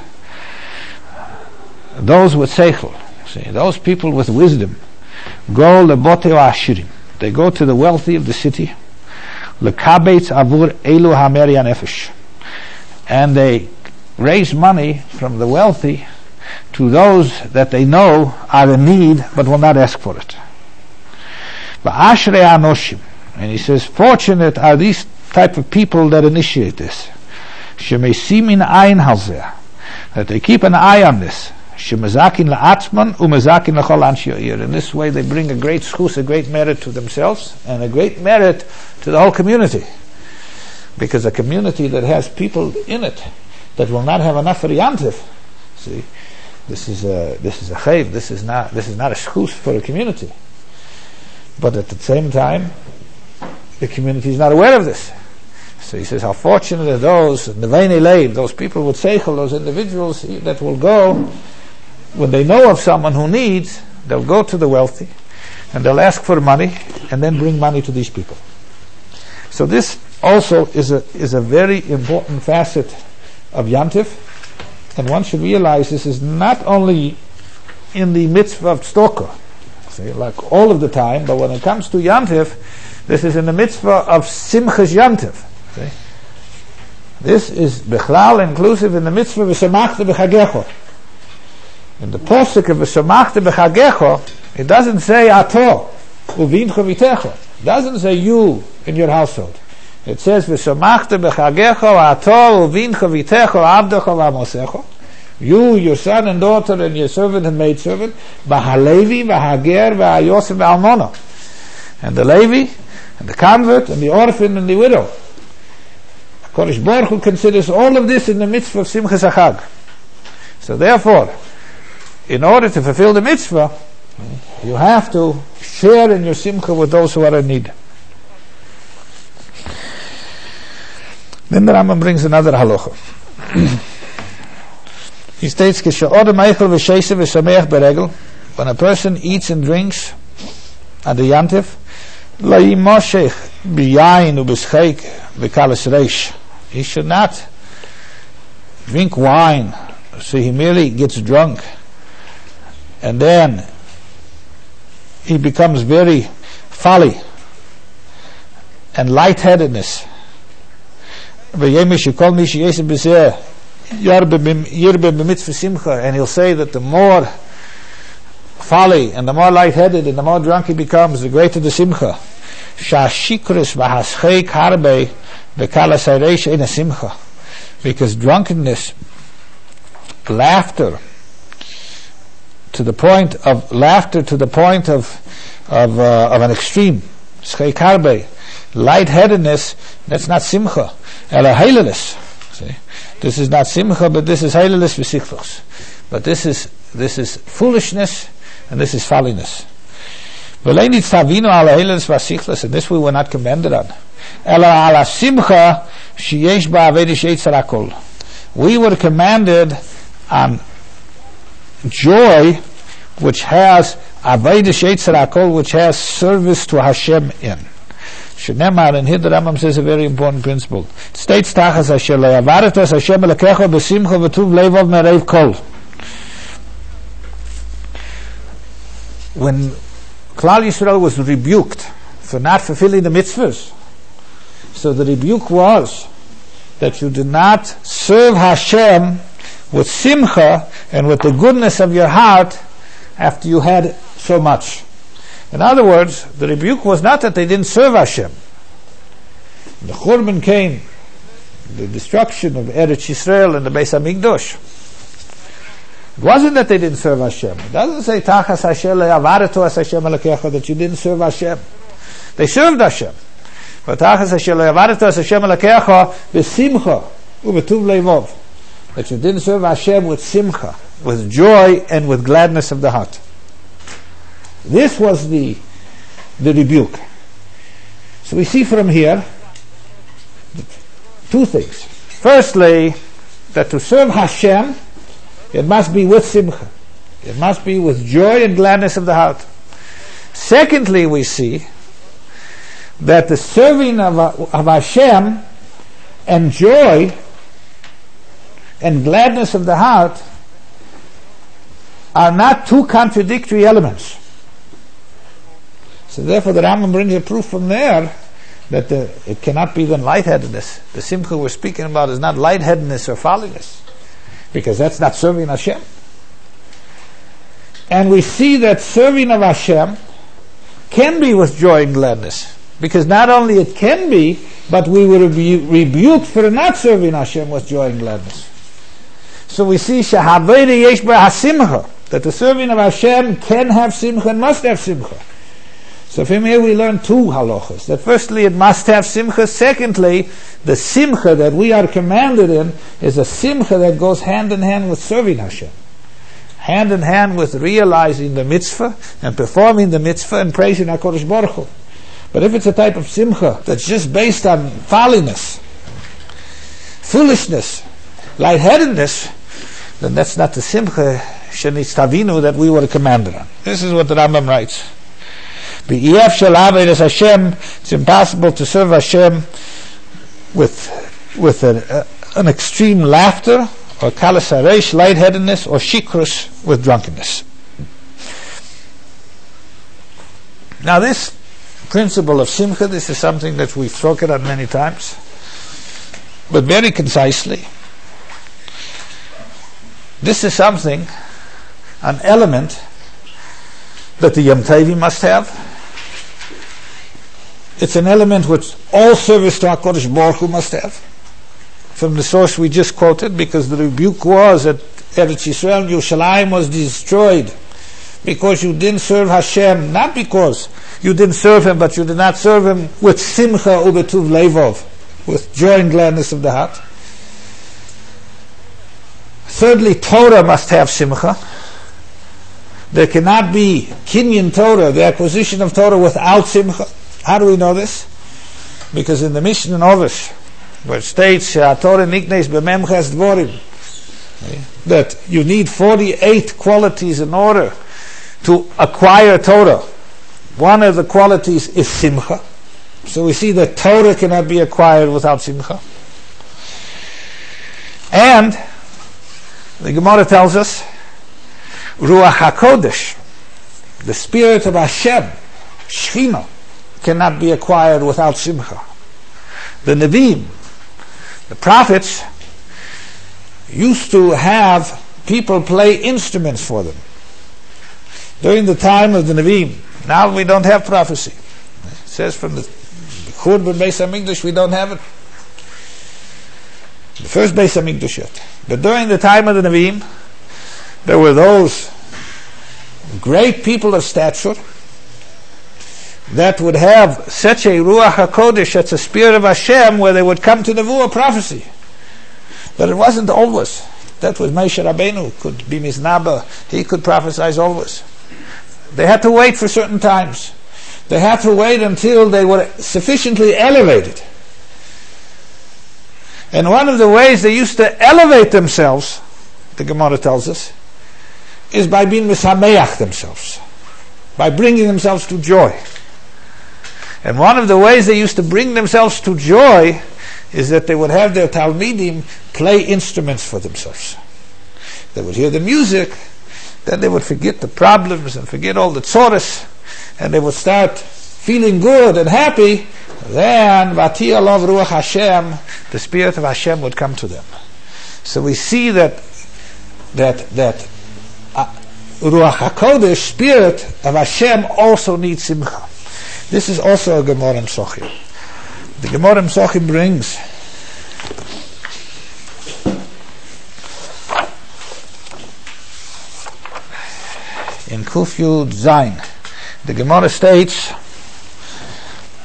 those with seichel, see, those people with wisdom, go lebotei ashirim, they go to the wealthy of the city, lekabetz avur elu hamer yanefesh, and they raise money from the wealthy to those that they know are in need but will not ask for it. Va'ashrei anoshim, and he says, fortunate are these type of people that initiate this. Shemesimin ayin halzeh, that they keep an eye on this. Shemezakin la'atzman umezakin lachol anshi ha'ir. In this way, they bring a great schus, a great merit to themselves, and a great merit to the whole community. Because a community that has people in it that will not have enough for Yom Tov, see, this is a this is a chayv. This is not this is not a schus for a community. But at the same time, the community is not aware of this. So he says, how fortunate are those neveinei leiv, those people with seichel, those individuals that will go. When they know of someone who needs, they'll go to the wealthy and they'll ask for money and then bring money to these people. So this also is a is a very important facet of Yom Tov, and one should realize this is not only in the mitzvah of tzedakah, see, like all of the time, but when it comes to Yom Tov, this is in the mitzvah of simchas Yom Tov. See? This is bechlal inclusive in the mitzvah v'samachta b'chagecho. In the posuk of v'samachta b'chagecho, it doesn't say ato uvincha v'techo. It doesn't say you in your household. It says v'samachta b'chagecho ato uvincha v'techo avdecho v'amosecho. You, your son and daughter, and your servant and maidservant, b'halevi v'hager v'ayosem v'almona, and the Levi and the convert and the orphan and the widow. Kodesh Baruch Hu considers all of this in the mitzvah of Simchas HaChag. So therefore, in order to fulfill the mitzvah, you have to share in your simcha with those who are in need. Then the Rambam brings another halacha. He states, when a person eats and drinks at the Yom Tov, he should not drink wine, so he merely gets drunk, and then he becomes very folly and lightheadedness. And he'll say that the more folly and the more lightheaded and the more drunk he becomes, the greater the simcha. Because drunkenness, laughter to the point of laughter to the point of of, uh, of an extreme, lightheadedness, that's not simcha. See, this is not simcha, but this is heilelis v'sichlos. But this is this is foolishness and this is folliness. And this we were not commanded on. We were commanded on joy, which has avodas yetzer hakol, which has service to Hashem in. Shneimar, and here the Rambam says a very important principle. It states tachas asher le'avaretas Hashem elekecha b'simcha v'tuv levav mereiv kol. When Klal Yisrael was rebuked for not fulfilling the mitzvahs, so the rebuke was that you did not serve Hashem with simcha and with the goodness of your heart after you had so much. In other words, the rebuke was not that they didn't serve Hashem. The Churban came, the destruction of Eretz Yisrael and the Beis HaMikdash. It wasn't that they didn't serve Hashem. It doesn't say Tachas Hashem le'avaretu as Hashem alekecha, that you didn't serve Hashem. They served Hashem. That you didn't serve Hashem with simcha, with joy and with gladness of the heart. This was the the rebuke. So we see from here two things. Firstly, that to serve Hashem, it must be with simcha. It must be with joy and gladness of the heart. Secondly, we see that the serving of, of Hashem and joy and gladness of the heart are not two contradictory elements. So therefore the Rambam brings a proof from there that the, it cannot be then lightheadedness. The simcha we're speaking about is not lightheadedness or folliness, because that's not serving Hashem. And we see that serving of Hashem can be with joy and gladness, because not only it can be, but we were rebu- rebuked for not serving Hashem with joy and gladness. So we see shahavayde yesh b'hasimcha, that the serving of Hashem can have simcha and must have simcha. So from here we learn two halachas. That firstly it must have simcha. Secondly, the simcha that we are commanded in is a simcha that goes hand in hand with serving Hashem. Hand in hand with realizing the mitzvah and performing the mitzvah and praising HaKadosh Baruch Hu. But if it's a type of simcha that's just based on folliness, foolishness, lightheadedness, then that's not the simcha shenitz tavinu that we were commanded on. This is what the Rambam writes. Hashem, it's impossible to serve Hashem with with an, uh, an extreme laughter, or kalas hareish, lightheadedness, or shikrus, with drunkenness. Now this principle of simcha, this is something that we've spoken on many times, but very concisely. This is something, an element that the Yom Tovim must have. It's an element which all service to HaKadosh Baruch Hu must have, from the source we just quoted, because the rebuke was that Eretz Yisrael, Yerushalayim was destroyed because you didn't serve Hashem, not because you didn't serve Him, but you did not serve Him with simcha ubetuv levov, with joy and gladness of the heart. Thirdly, Torah must have simcha. There cannot be kinyan Torah, the acquisition of Torah, without simcha. How do we know this? Because in the Mishnah in Ovish, where it states Torah niknes b'memches dvorim, that you need forty-eight qualities in order to acquire Torah. One of the qualities is simcha. So we see that Torah cannot be acquired without simcha. And the Gemara tells us Ruach HaKodesh, the Spirit of Hashem, Shechina, cannot be acquired without simcha. The Nevi'im, the prophets, used to have people play instruments for them during the time of the Nevi'im. Now we don't have prophecy. It says from the Churban Beis HaMikdash we don't have it. The first Beis HaMikdash yet. But during the time of the Nevi'im, there were those great people of stature that would have such a Ruach HaKodesh, that's a spirit of Hashem, where they would come to Nevuah prophecy. But it wasn't always. That was Moshe Rabbeinu, could be Miznaba, he could prophesy always. They had to wait for certain times. They had to wait until they were sufficiently elevated. And one of the ways they used to elevate themselves, the Gemara tells us, is by being misameach themselves, by bringing themselves to joy. And one of the ways they used to bring themselves to joy is that they would have their Talmidim play instruments for themselves. They would hear the music, then they would forget the problems and forget all the tzoros, and they would start feeling good and happy. Then Vati Alav Ruach Hashem, the Spirit of Hashem would come to them. So we see that that that uh, Ruach HaKodesh, Spirit of Hashem, also needs simcha. This is also a Gemara in Sochim. The Gemara in Sochim brings in Kuf Yud Zayin, the Gemara states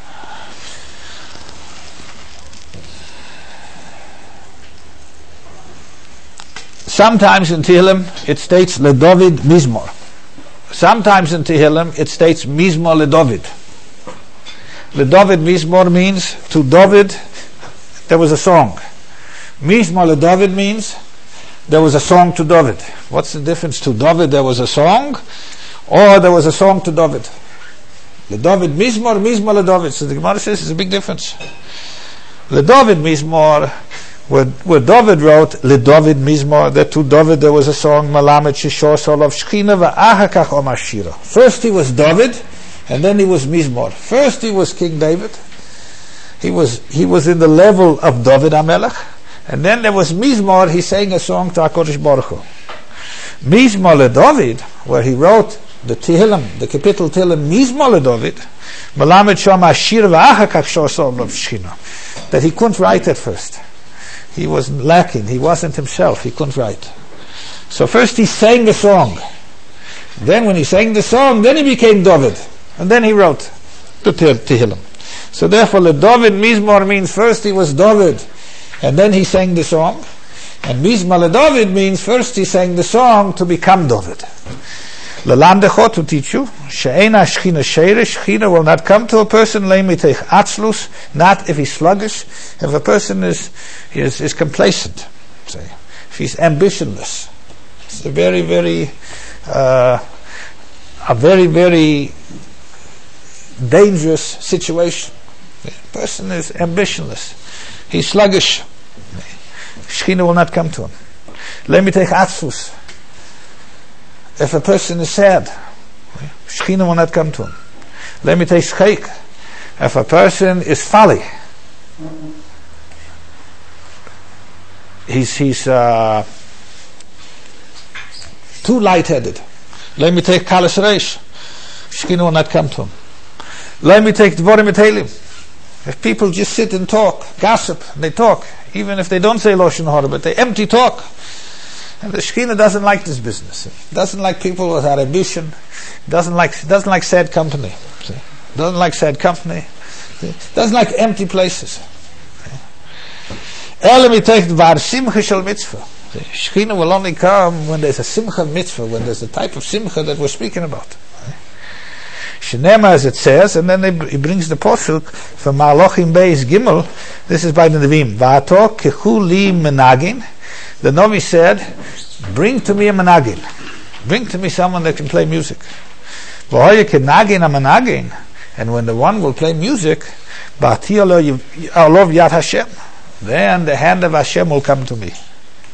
Sometimes in Tehillim it states LeDavid Mizmor. Sometimes in Tehillim it states Mizmor LeDavid. LeDavid Mizmor means to David there was a song. Mizmor LeDavid means there was a song to David. What's the difference? To David there was a song, or there was a song to David. LeDavid Mizmor, Mizmor LeDavid. So the Gemara says there's a big difference. LeDavid Mizmor, where, where David wrote LeDavid Mizmor, that to David there was a song, Malamed Shishor Solav Shechina Va'achakach Omar Shira. First he was David, and then he was Mizmor. First he was King David. He was he was in the level of David HaMelech. And then there was Mizmor, he sang a song to HaKadosh Baruch Hu. Mizmor LeDavid, where he wrote the Tehillim, the capital Tehillim, Mizmor LeDavid, Malamed Shama Shir V'achakach Shor Solav Shechina, that he couldn't write at first. He was lacking, he wasn't himself, he couldn't write. So first he sang the song. Then when he sang the song, then he became David. And then he wrote the Tehillim. So therefore, LeDavid Mizmor means first he was David, and then he sang the song. And Mizmor LeDavid means first he sang the song to become David. Lelandecho, to teach you, She'ena Shechina Sheirish, Shechina will not come to a person, Leimitech Atzlus, not if he's sluggish, if a person is is, is complacent, say, if he's ambitionless. It's a very, very, uh, a very, very dangerous situation. The person is ambitionless. He's sluggish. Shechina will not come to him. Let me take Atzfus. If a person is sad, Shechina will not come to him. Let me take Shcheik. If a person is folly, he's he's uh, too light-headed. Let me take Kalas Reish. Shechina will not come to him. Let me take Dvorim Etelim. If people just sit and talk, gossip, and they talk, even if they don't say Lashon Hara, but they empty talk. And the Shekhinah doesn't like this business. It doesn't like people without ambition. It doesn't like doesn't like sad company. See? Doesn't like sad company. See? Doesn't like empty places. Elam take var simcha shel mitzvah. Shekhinah will only come when there's a simcha mitzvah, when there's a type of simcha that we're speaking about. Shenema, as it says, and then he brings the posuk from Malachim Beis Gimel. This is by the Nevi'im. Va'ato kechu li menagin. The Navi said, bring to me a menagin. Bring to me someone that can play music. V'hoye kenagin a menagin. And when the one will play music, ba'ati alov yad Hashem. Then the hand of Hashem will come to me.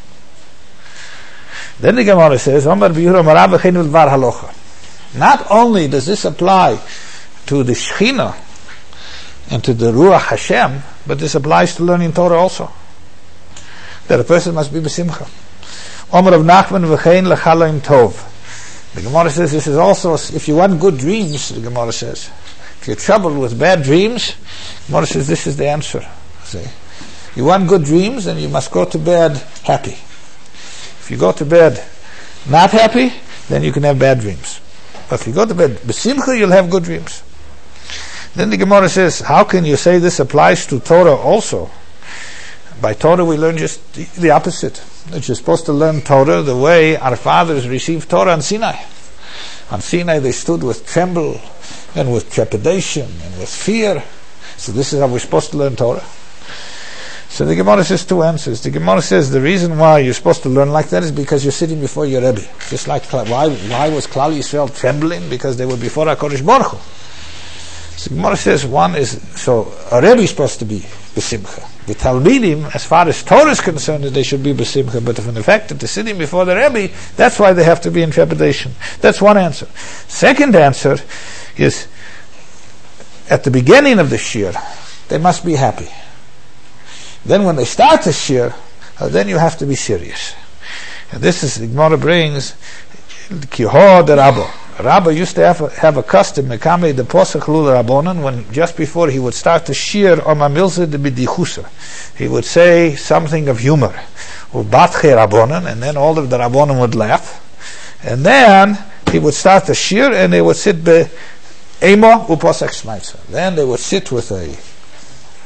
Then the Gemara says, Omar b'yura marav v'chein v'dvar halocha. Not only does this apply to the Shekhinah and to the Ruach Hashem, but this applies to learning Torah also. That a person must be b'simcha. Omer of Nachman v'chein l'chalaim tov. The Gemara says this is also, if you want good dreams, the Gemara says, if you're troubled with bad dreams, the Gemara says this is the answer. See? You want good dreams, then you must go to bed happy. If you go to bed not happy, then you can have bad dreams. But if you go to bed b'simcha, you'll have good dreams. Then the Gemara says, how can you say this applies to Torah also? By Torah we learn just the, the opposite. That you're supposed to learn Torah the way our fathers received Torah on Sinai. On Sinai they stood with tremble and with trepidation and with fear. So this is how we're supposed to learn Torah. So the Gemara says two answers. The Gemara says the reason why you're supposed to learn like that is because you're sitting before your Rebbe. Just like, why, why was Klal Yisrael trembling? Because they were before HaKadosh Baruch Hu. So the Gemara says one is, so a Rebbe is supposed to be b'simcha. The Talmidim, as far as Torah is concerned, they should be b'simcha. But from the fact that they're sitting before the Rebbe, that's why they have to be in trepidation. That's one answer. Second answer is, at the beginning of the shir, they must be happy. Then when they start the shir, uh, then you have to be serious. And this is, the Gemara brings, Kiho de Rabbo. Rabbi used to have a, have a custom, Mekame de Posach Lul Rabbonon, when just before he would start the shir, Oma Milze de Bidichusa, he would say something of humor, Ubatche Rabbonon, and then all of the Rabbonon would laugh. And then he would start the shir, and they would sit be Emo Uposach Shmaitza. Then they would sit with a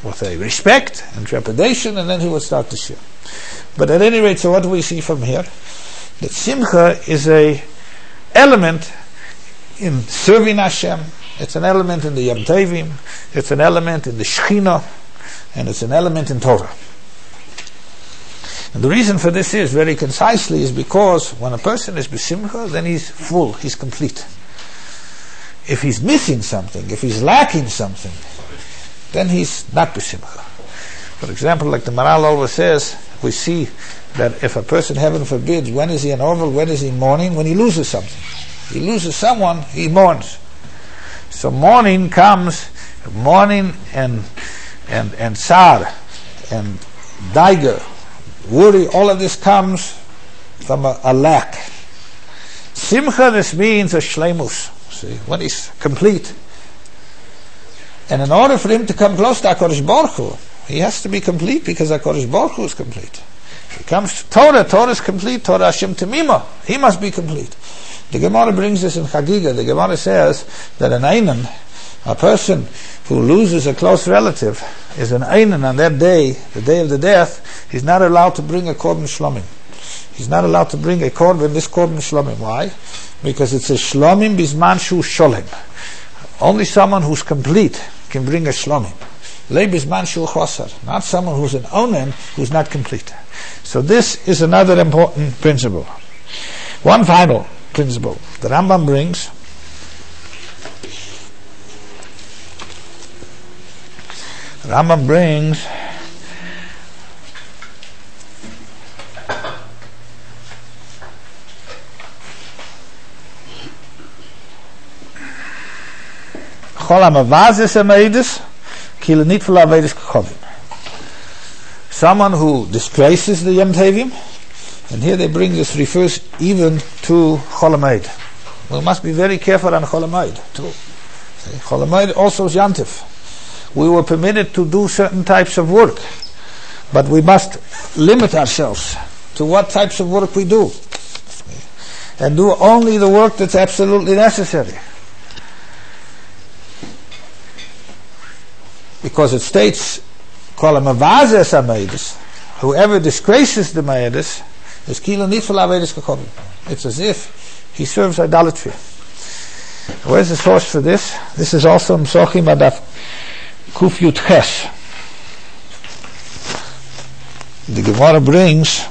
with a respect and trepidation, and then he would start to share. But at any rate, so what do we see from here? That Simcha is a element in serving Hashem. It's an element in the Yom Tovim. It's an element in the Shechina, and it's an element in Torah. And the reason for this is, very concisely, is because when a person is b'simcha, then he's full, he's complete. If he's missing something, if he's lacking something, then he's not b'simcha. For example, like the Maral always says, we see that if a person, heaven forbid, when is he in Orvel, when is he in mourning? When he loses something. He loses someone, he mourns. So mourning comes, mourning and and and tsar and daiger, worry, all of this comes from a, a lack. Simcha, this means a shleimus. See, when he's complete. And in order for him to come close to HaKadosh Baruch Hu, he has to be complete, because HaKadosh Baruch Hu is complete. If he comes to Torah, Torah is complete, Torah Hashem Temima, he must be complete. The Gemara brings this in Chagiga. The Gemara says that an Einan, a person who loses a close relative, is an Einan on that day, the day of the death. He's not allowed to bring a Korban Shlomim. He's not allowed to bring a Korban, this Korban Shlomim. Why? Because it's a Shlomim Bisman Shu Sholem. Only someone who's complete can bring a Shlomim. Le Bisman Shu Chosar. Not someone who's an Onen, who's not complete. So this is another important principle. One final principle the Rambam brings. Rambam brings someone who disgraces the Yom Tovim, and here they bring this, refers even to Chol Hamoed. We must be very careful on Chol Hamoed too. Chol Hamoed also is Yantif. We were permitted to do certain types of work, but we must limit ourselves to what types of work we do, and do only the work that's absolutely necessary. Because it states, whoever disgraces the Ma'edis is kilo nitful avedis kakovim. It's as if he serves idolatry. Where's the source for this? This is also Msochim Adaf Kuf Yud Ches. The Gemara brings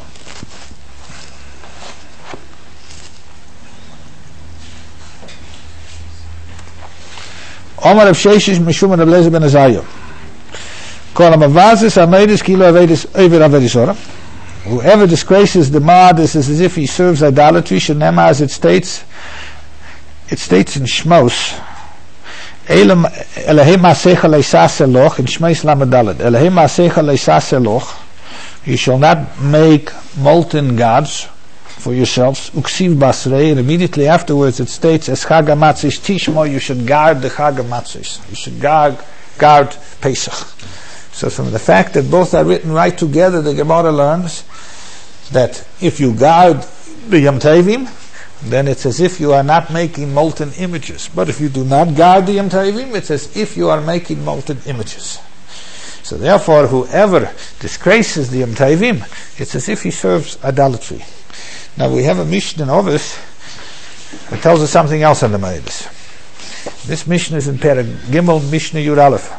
Omar Rav Sheshes Mishum Rav Lezer ben Azariah. Kol Hamavazis Ameidis Kilo Avedis Ovid Avedis Ora. Whoever disgraces the Ma'adis is as if he serves idolatry. Shenema, as it states, it states in Shmos, Elohim Asecha Leisas Eloch, in Shmos Lamadalad, Elohim Asecha Leisas Eloch, you shall not make molten gods for yourselves. Uksiv Basrei, and immediately afterwards it states, as Chag HaMatzos Tishmo, you should guard the Chag HaMatzos. You should guard, guard Pesach. So from the fact that both are written right together, the Gemara learns that if you guard the Yom Tovim, then it's as if you are not making molten images. But if you do not guard the Yom Tovim, it's as if you are making molten images. So therefore, whoever disgraces the Yom Tovim, it's as if he serves idolatry. Now we have a Mishnah in Ovis that tells us something else on the Ma'edis. This Mishnah is in Perek Gimel, Mishnah Yud Aleph.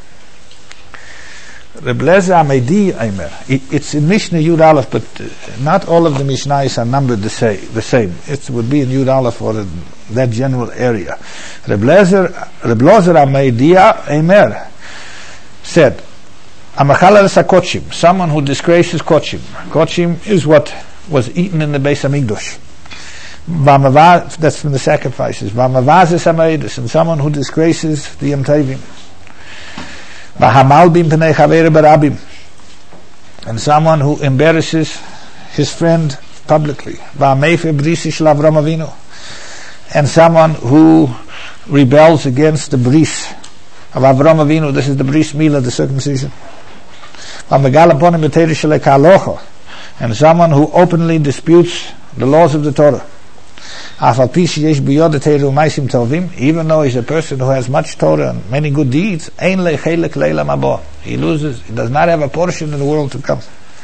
Reb Lezer Amedi Eimer. It's in Mishnah Yud Aleph, but not all of the Mishnayos are numbered the same. The same. It would be in Yud Aleph or in that general area. Reb Lezer Reb Lezer Amedi Eimer said, Amachalal Sakochim, someone who disgraces Kochim. Kochim is what was eaten in the Beis Hamikdash. That's from the sacrifices. Vamavazes Hameidus, and someone who disgraces the Yom Tovim. Vahamalbim Pnei Chaver Barabim, and someone who embarrasses his friend publicly. Vahameifer Brisi Shel Avram Avinu, and someone who rebels against the bris of Avram Avinu. This is the bris milah, the circumcision. Vamegal Aponim B'Teirah Shel Halocha, and someone who openly disputes the laws of the Torah. even though he's a person who has much Torah and many good deeds, he loses, he does not have a portion in the world to come.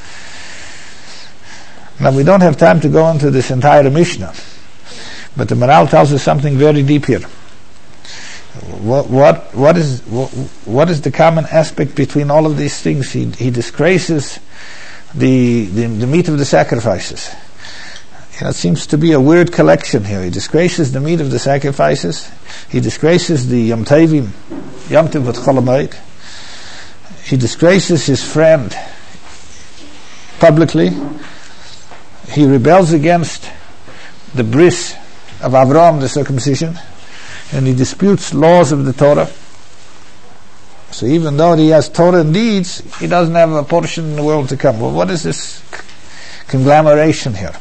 Now we don't have time to go into this entire Mishnah, but the Maral tells us something very deep here. What what what is what, what is the common aspect between all of these things? He he disgraces the the, the meat of the sacrifices. You know, it seems to be a weird collection here. He disgraces the meat of the sacrifices. He disgraces the Yom Tovim, Yom Tov with Chol Hamoed. He disgraces his friend publicly. He rebels against the bris of Avram, the circumcision, and he disputes laws of the Torah. So even though he has Torah and deeds, he doesn't have a portion in the world to come. Well, what is this conglomeration here?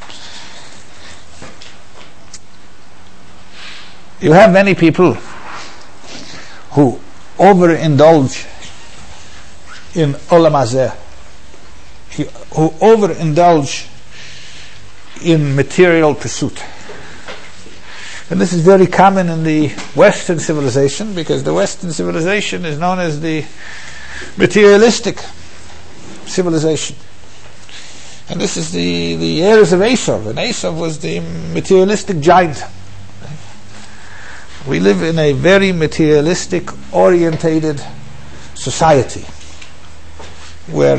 You have many people who overindulge in Olam Hazeh, who overindulge in material pursuit. And this is very common in the Western civilization, because the Western civilization is known as the materialistic civilization. And this is the, the heirs of Esav, and Esav was the materialistic giant. We live in a very materialistic orientated society where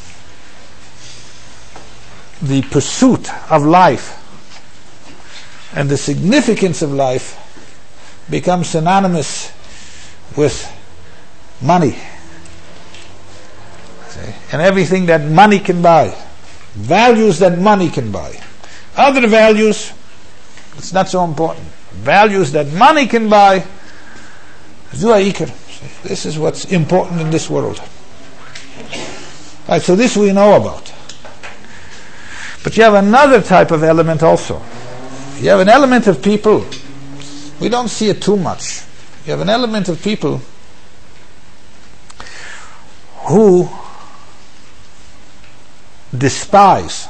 the pursuit of life and the significance of life becomes synonymous with money. See? And everything that money can buy, values that money can buy. Other values, it's not so important. Values that money can buy, this is what's important in this world. Right, so this we know about. But you have another type of element also. You have an element of people, we don't see it too much. You have an element of people who despise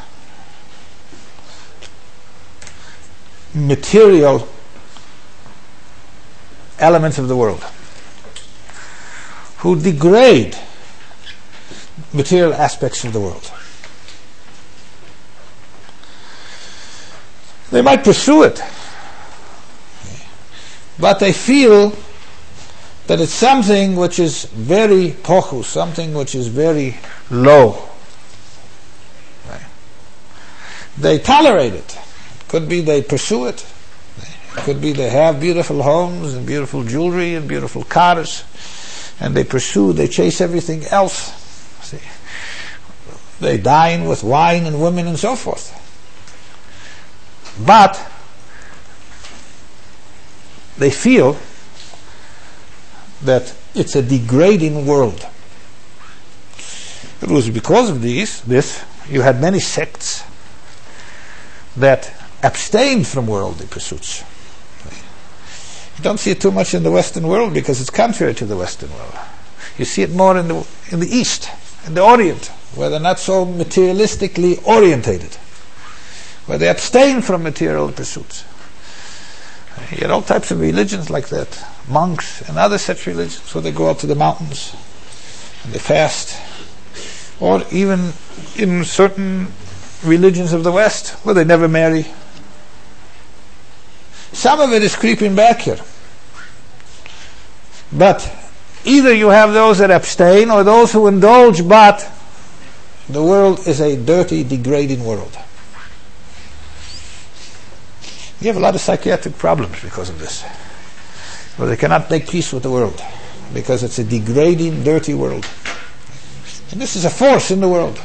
material elements of the world, who degrade material aspects of the world. They might pursue it, but they feel that it's something which is very pochus, something which is very low. Right? They tolerate it. Could be they pursue it. It could be they have beautiful homes and beautiful jewelry and beautiful cars, and they pursue, they chase everything else. See? They dine with wine and women and so forth. But they feel that it's a degrading world. It was because of these, this, you had many sects that abstained from worldly pursuits. You don't see it too much in the Western world because it's contrary to the Western world. You see it more in the in the East, in the Orient, where they're not so materialistically orientated, where they abstain from material pursuits. You have all types of religions like that, monks and other such religions, where they go out to the mountains and they fast, or even in certain religions of the West where they never marry. Some of it is creeping back here, but either you have those that abstain or those who indulge, but the world is a dirty, degrading world. You have a lot of psychiatric problems because of this, where they cannot make peace with the world because it's a degrading, dirty world. And this is a force in the world.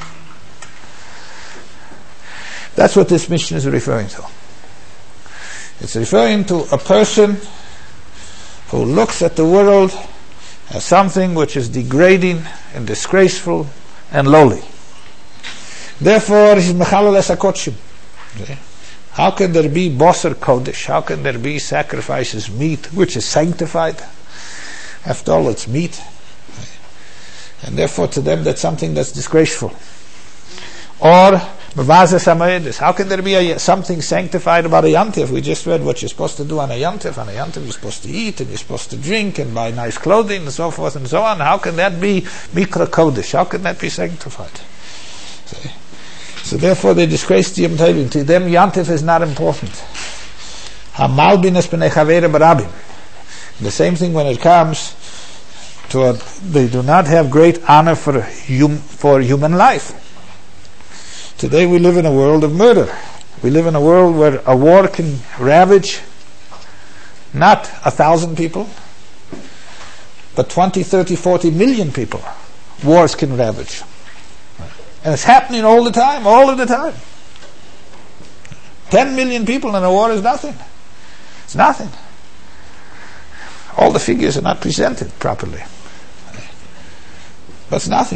That's what this mission is referring to. It's referring to a person who looks at the world as something which is degrading and disgraceful and lowly. Therefore, he's mechalel es hakodesh. How can there be boser kodesh? How can there be sacrifices, meat, which is sanctified? After all, it's meat. And therefore, to them, that's something that's disgraceful. Or How can there be a, something sanctified about a Yantif? We just read what you're supposed to do on a Yantif. On a Yantif you're supposed to eat, and you're supposed to drink, and buy nice clothing, and so forth and so on. How can that be Mikra Kodesh? How can that be sanctified? See? So therefore they disgrace the Yom Tovim. To them Yantif is not important. Hamalbines b'nei Chavera barabim. The same thing when it comes to a, they do not have great honor for hum, for human life. Today we live in a world of murder. We live in a world where a war can ravage not a thousand people, but twenty, thirty, forty million people. Wars can ravage. And it's happening all the time, all of the time. Ten million people in a war is nothing. It's nothing. All the figures are not presented properly. But it's nothing.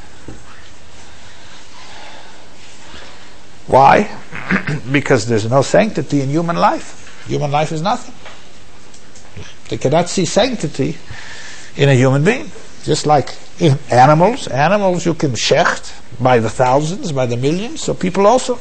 Why? Because there's no sanctity in human life. Human life is nothing. They cannot see sanctity in a human being. Just like in animals. Animals you can shecht by the thousands, by the millions, so people also.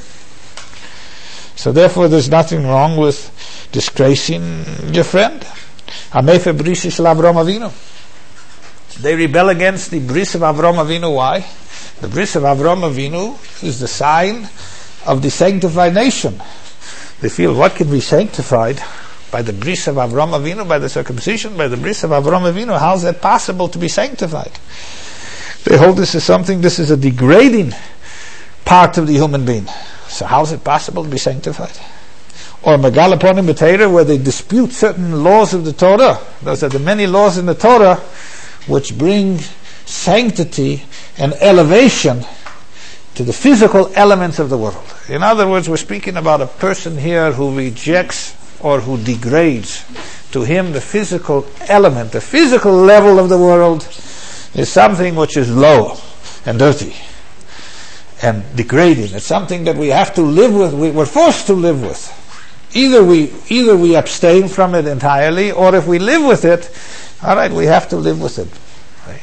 So therefore there's nothing wrong with disgracing your friend. Amefe brisa shel Avram Avinu. They rebel against the bris of Avram Avinu. Why? The bris of Avram Avinu is the sign of the sanctified nation. They feel, what can be sanctified by the bris of Avram Avinu, by the circumcision, by the bris of Avram Avinu? How is that possible to be sanctified? They hold this as something, this is a degrading part of the human being. So how is it possible to be sanctified? Or Megalaponim B'Torah, where they dispute certain laws of the Torah. Those are the many laws in the Torah which bring sanctity and elevation to the physical elements of the world. In other words, we're speaking about a person here who rejects or who degrades. To him, the physical element, the physical level of the world is something which is low and dirty and degrading. It's something that we have to live with. We, we're forced to live with. Either we either we abstain from it entirely, or if we live with it, all right, we have to live with it. Right?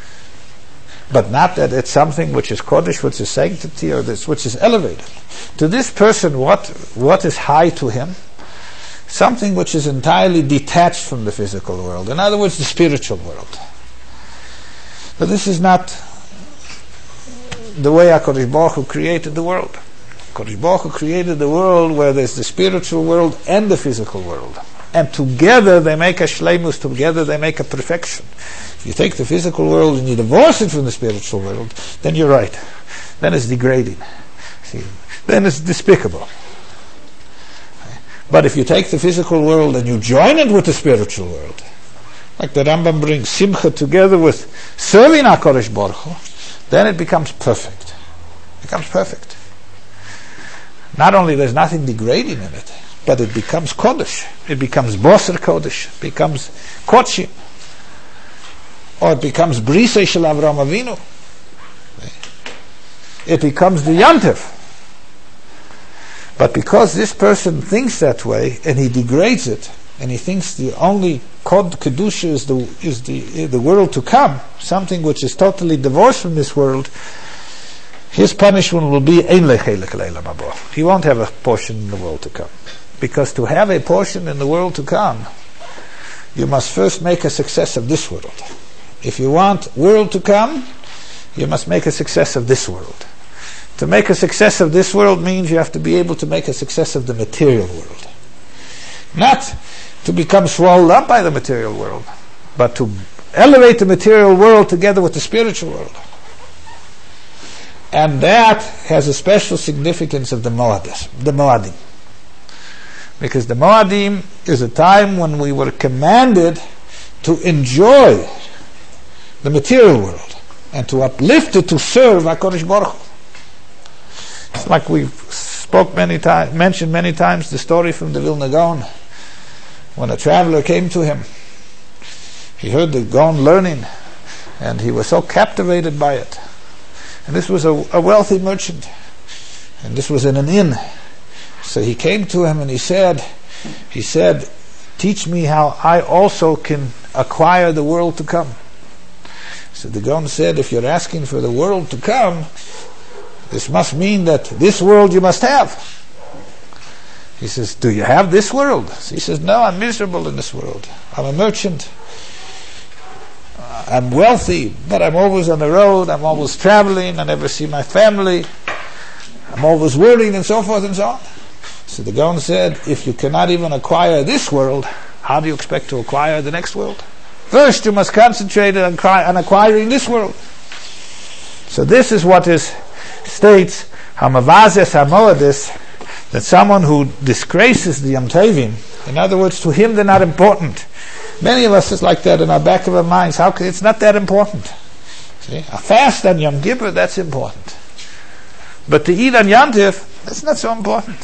But not that it's something which is kodesh, which is sanctity, or this which is elevated. To this person, what what is high to him? Something which is entirely detached from the physical world. In other words, the spiritual world. But this is not the way HaKadosh Baruch Hu created the world. HaKadosh Baruch Hu created the world where there's the spiritual world and the physical world. And together they make a shleimus, together they make a perfection. If you take the physical world and you divorce it from the spiritual world, then you're right. Then it's degrading. See, then it's despicable. But if you take the physical world and you join it with the spiritual world, like the Rambam brings simcha together with serving HaKadosh Baruch Hu, then it becomes perfect. It becomes perfect. Not only there's nothing degrading in it, but it becomes kodesh. It becomes boser kodesh. It becomes kodshim. Or it becomes brisa shel Avram Avinu. It becomes the yantif. But because this person thinks that way, and he degrades it, and he thinks the only kod kedusha is the is the the world to come, something which is totally divorced from this world, his punishment will be ein lechelek leilam haba. He won't have a portion in the world to come, because to have a portion in the world to come, you must first make a success of this world. If you want world to come, you must make a success of this world. To make a success of this world means you have to be able to make a success of the material world. Not to become swallowed up by the material world, but to elevate the material world together with the spiritual world. And that has a special significance of the Moadim, the Moadim. Because the Moadim is a time when we were commanded to enjoy the material world and to uplift it to serve HaKadosh Baruch Hu. It's like we've spoke many times, mentioned many times the story from the Vilna Gaon. When a traveler came to him, he heard the Gaon learning, and he was so captivated by it. And this was a, a wealthy merchant, and this was in an inn. So he came to him and he said, he said, teach me how I also can acquire the world to come. So the Gaon said, if you're asking for the world to come, This must mean that this world you must have. He says, do you have this world? He says, no, I'm miserable in this world. I'm a merchant. I'm wealthy, but I'm always on the road. I'm always traveling. I never see my family. I'm always worrying, and so forth and so on. So the Gaon said, if you cannot even acquire this world, how do you expect to acquire the next world? First, you must concentrate on, on acquiring this world. So this is what is states, Hamavazes Hamoadis, that someone who disgraces the Yom Tovim, in other words, to him they're not important. Many of us is like that in our back of our minds. How can, it's not that important. See? A fast on Yom Kippur, that's important. But to eat on Yom Tov, that's not so important.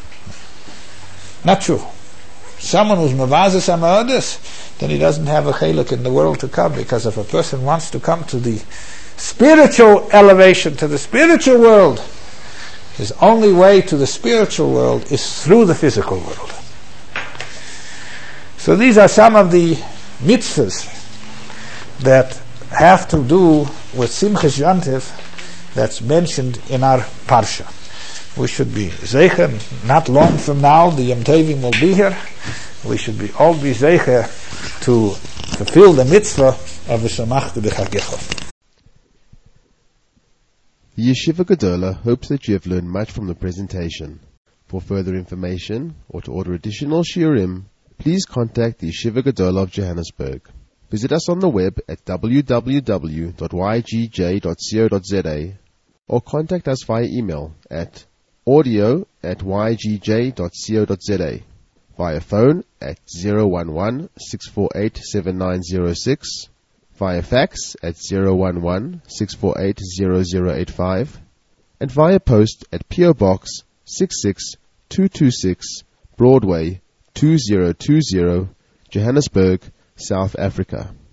Not true. Someone who's Mavazes Hamoadis, then he doesn't have a chiluk in the world to come, because if a person wants to come to the spiritual elevation, to the spiritual world, his only way to the spiritual world is through the physical world. So these are some of the mitzvahs that have to do with Simchas Yom Tov that's mentioned in our parsha. We should be zeicher, not long from now the Yom Tovim will be here. We should be all be zeicher to fulfill the mitzvah of V'shamachta b'chagecha. The Yeshiva Gedola hopes that you have learned much from the presentation. For further information or to order additional shiurim, please contact the Yeshiva Gedola of Johannesburg. Visit us on the web at w w w dot y g j dot co dot z a or contact us via email at audio at y g j dot co dot z a, via phone at zero one one, six four eight, seven nine zero six, via fax at zero one one, six four eight, zero zero eight five, and via post at P O Box six six two two six, Broadway two zero two zero, Johannesburg, South Africa.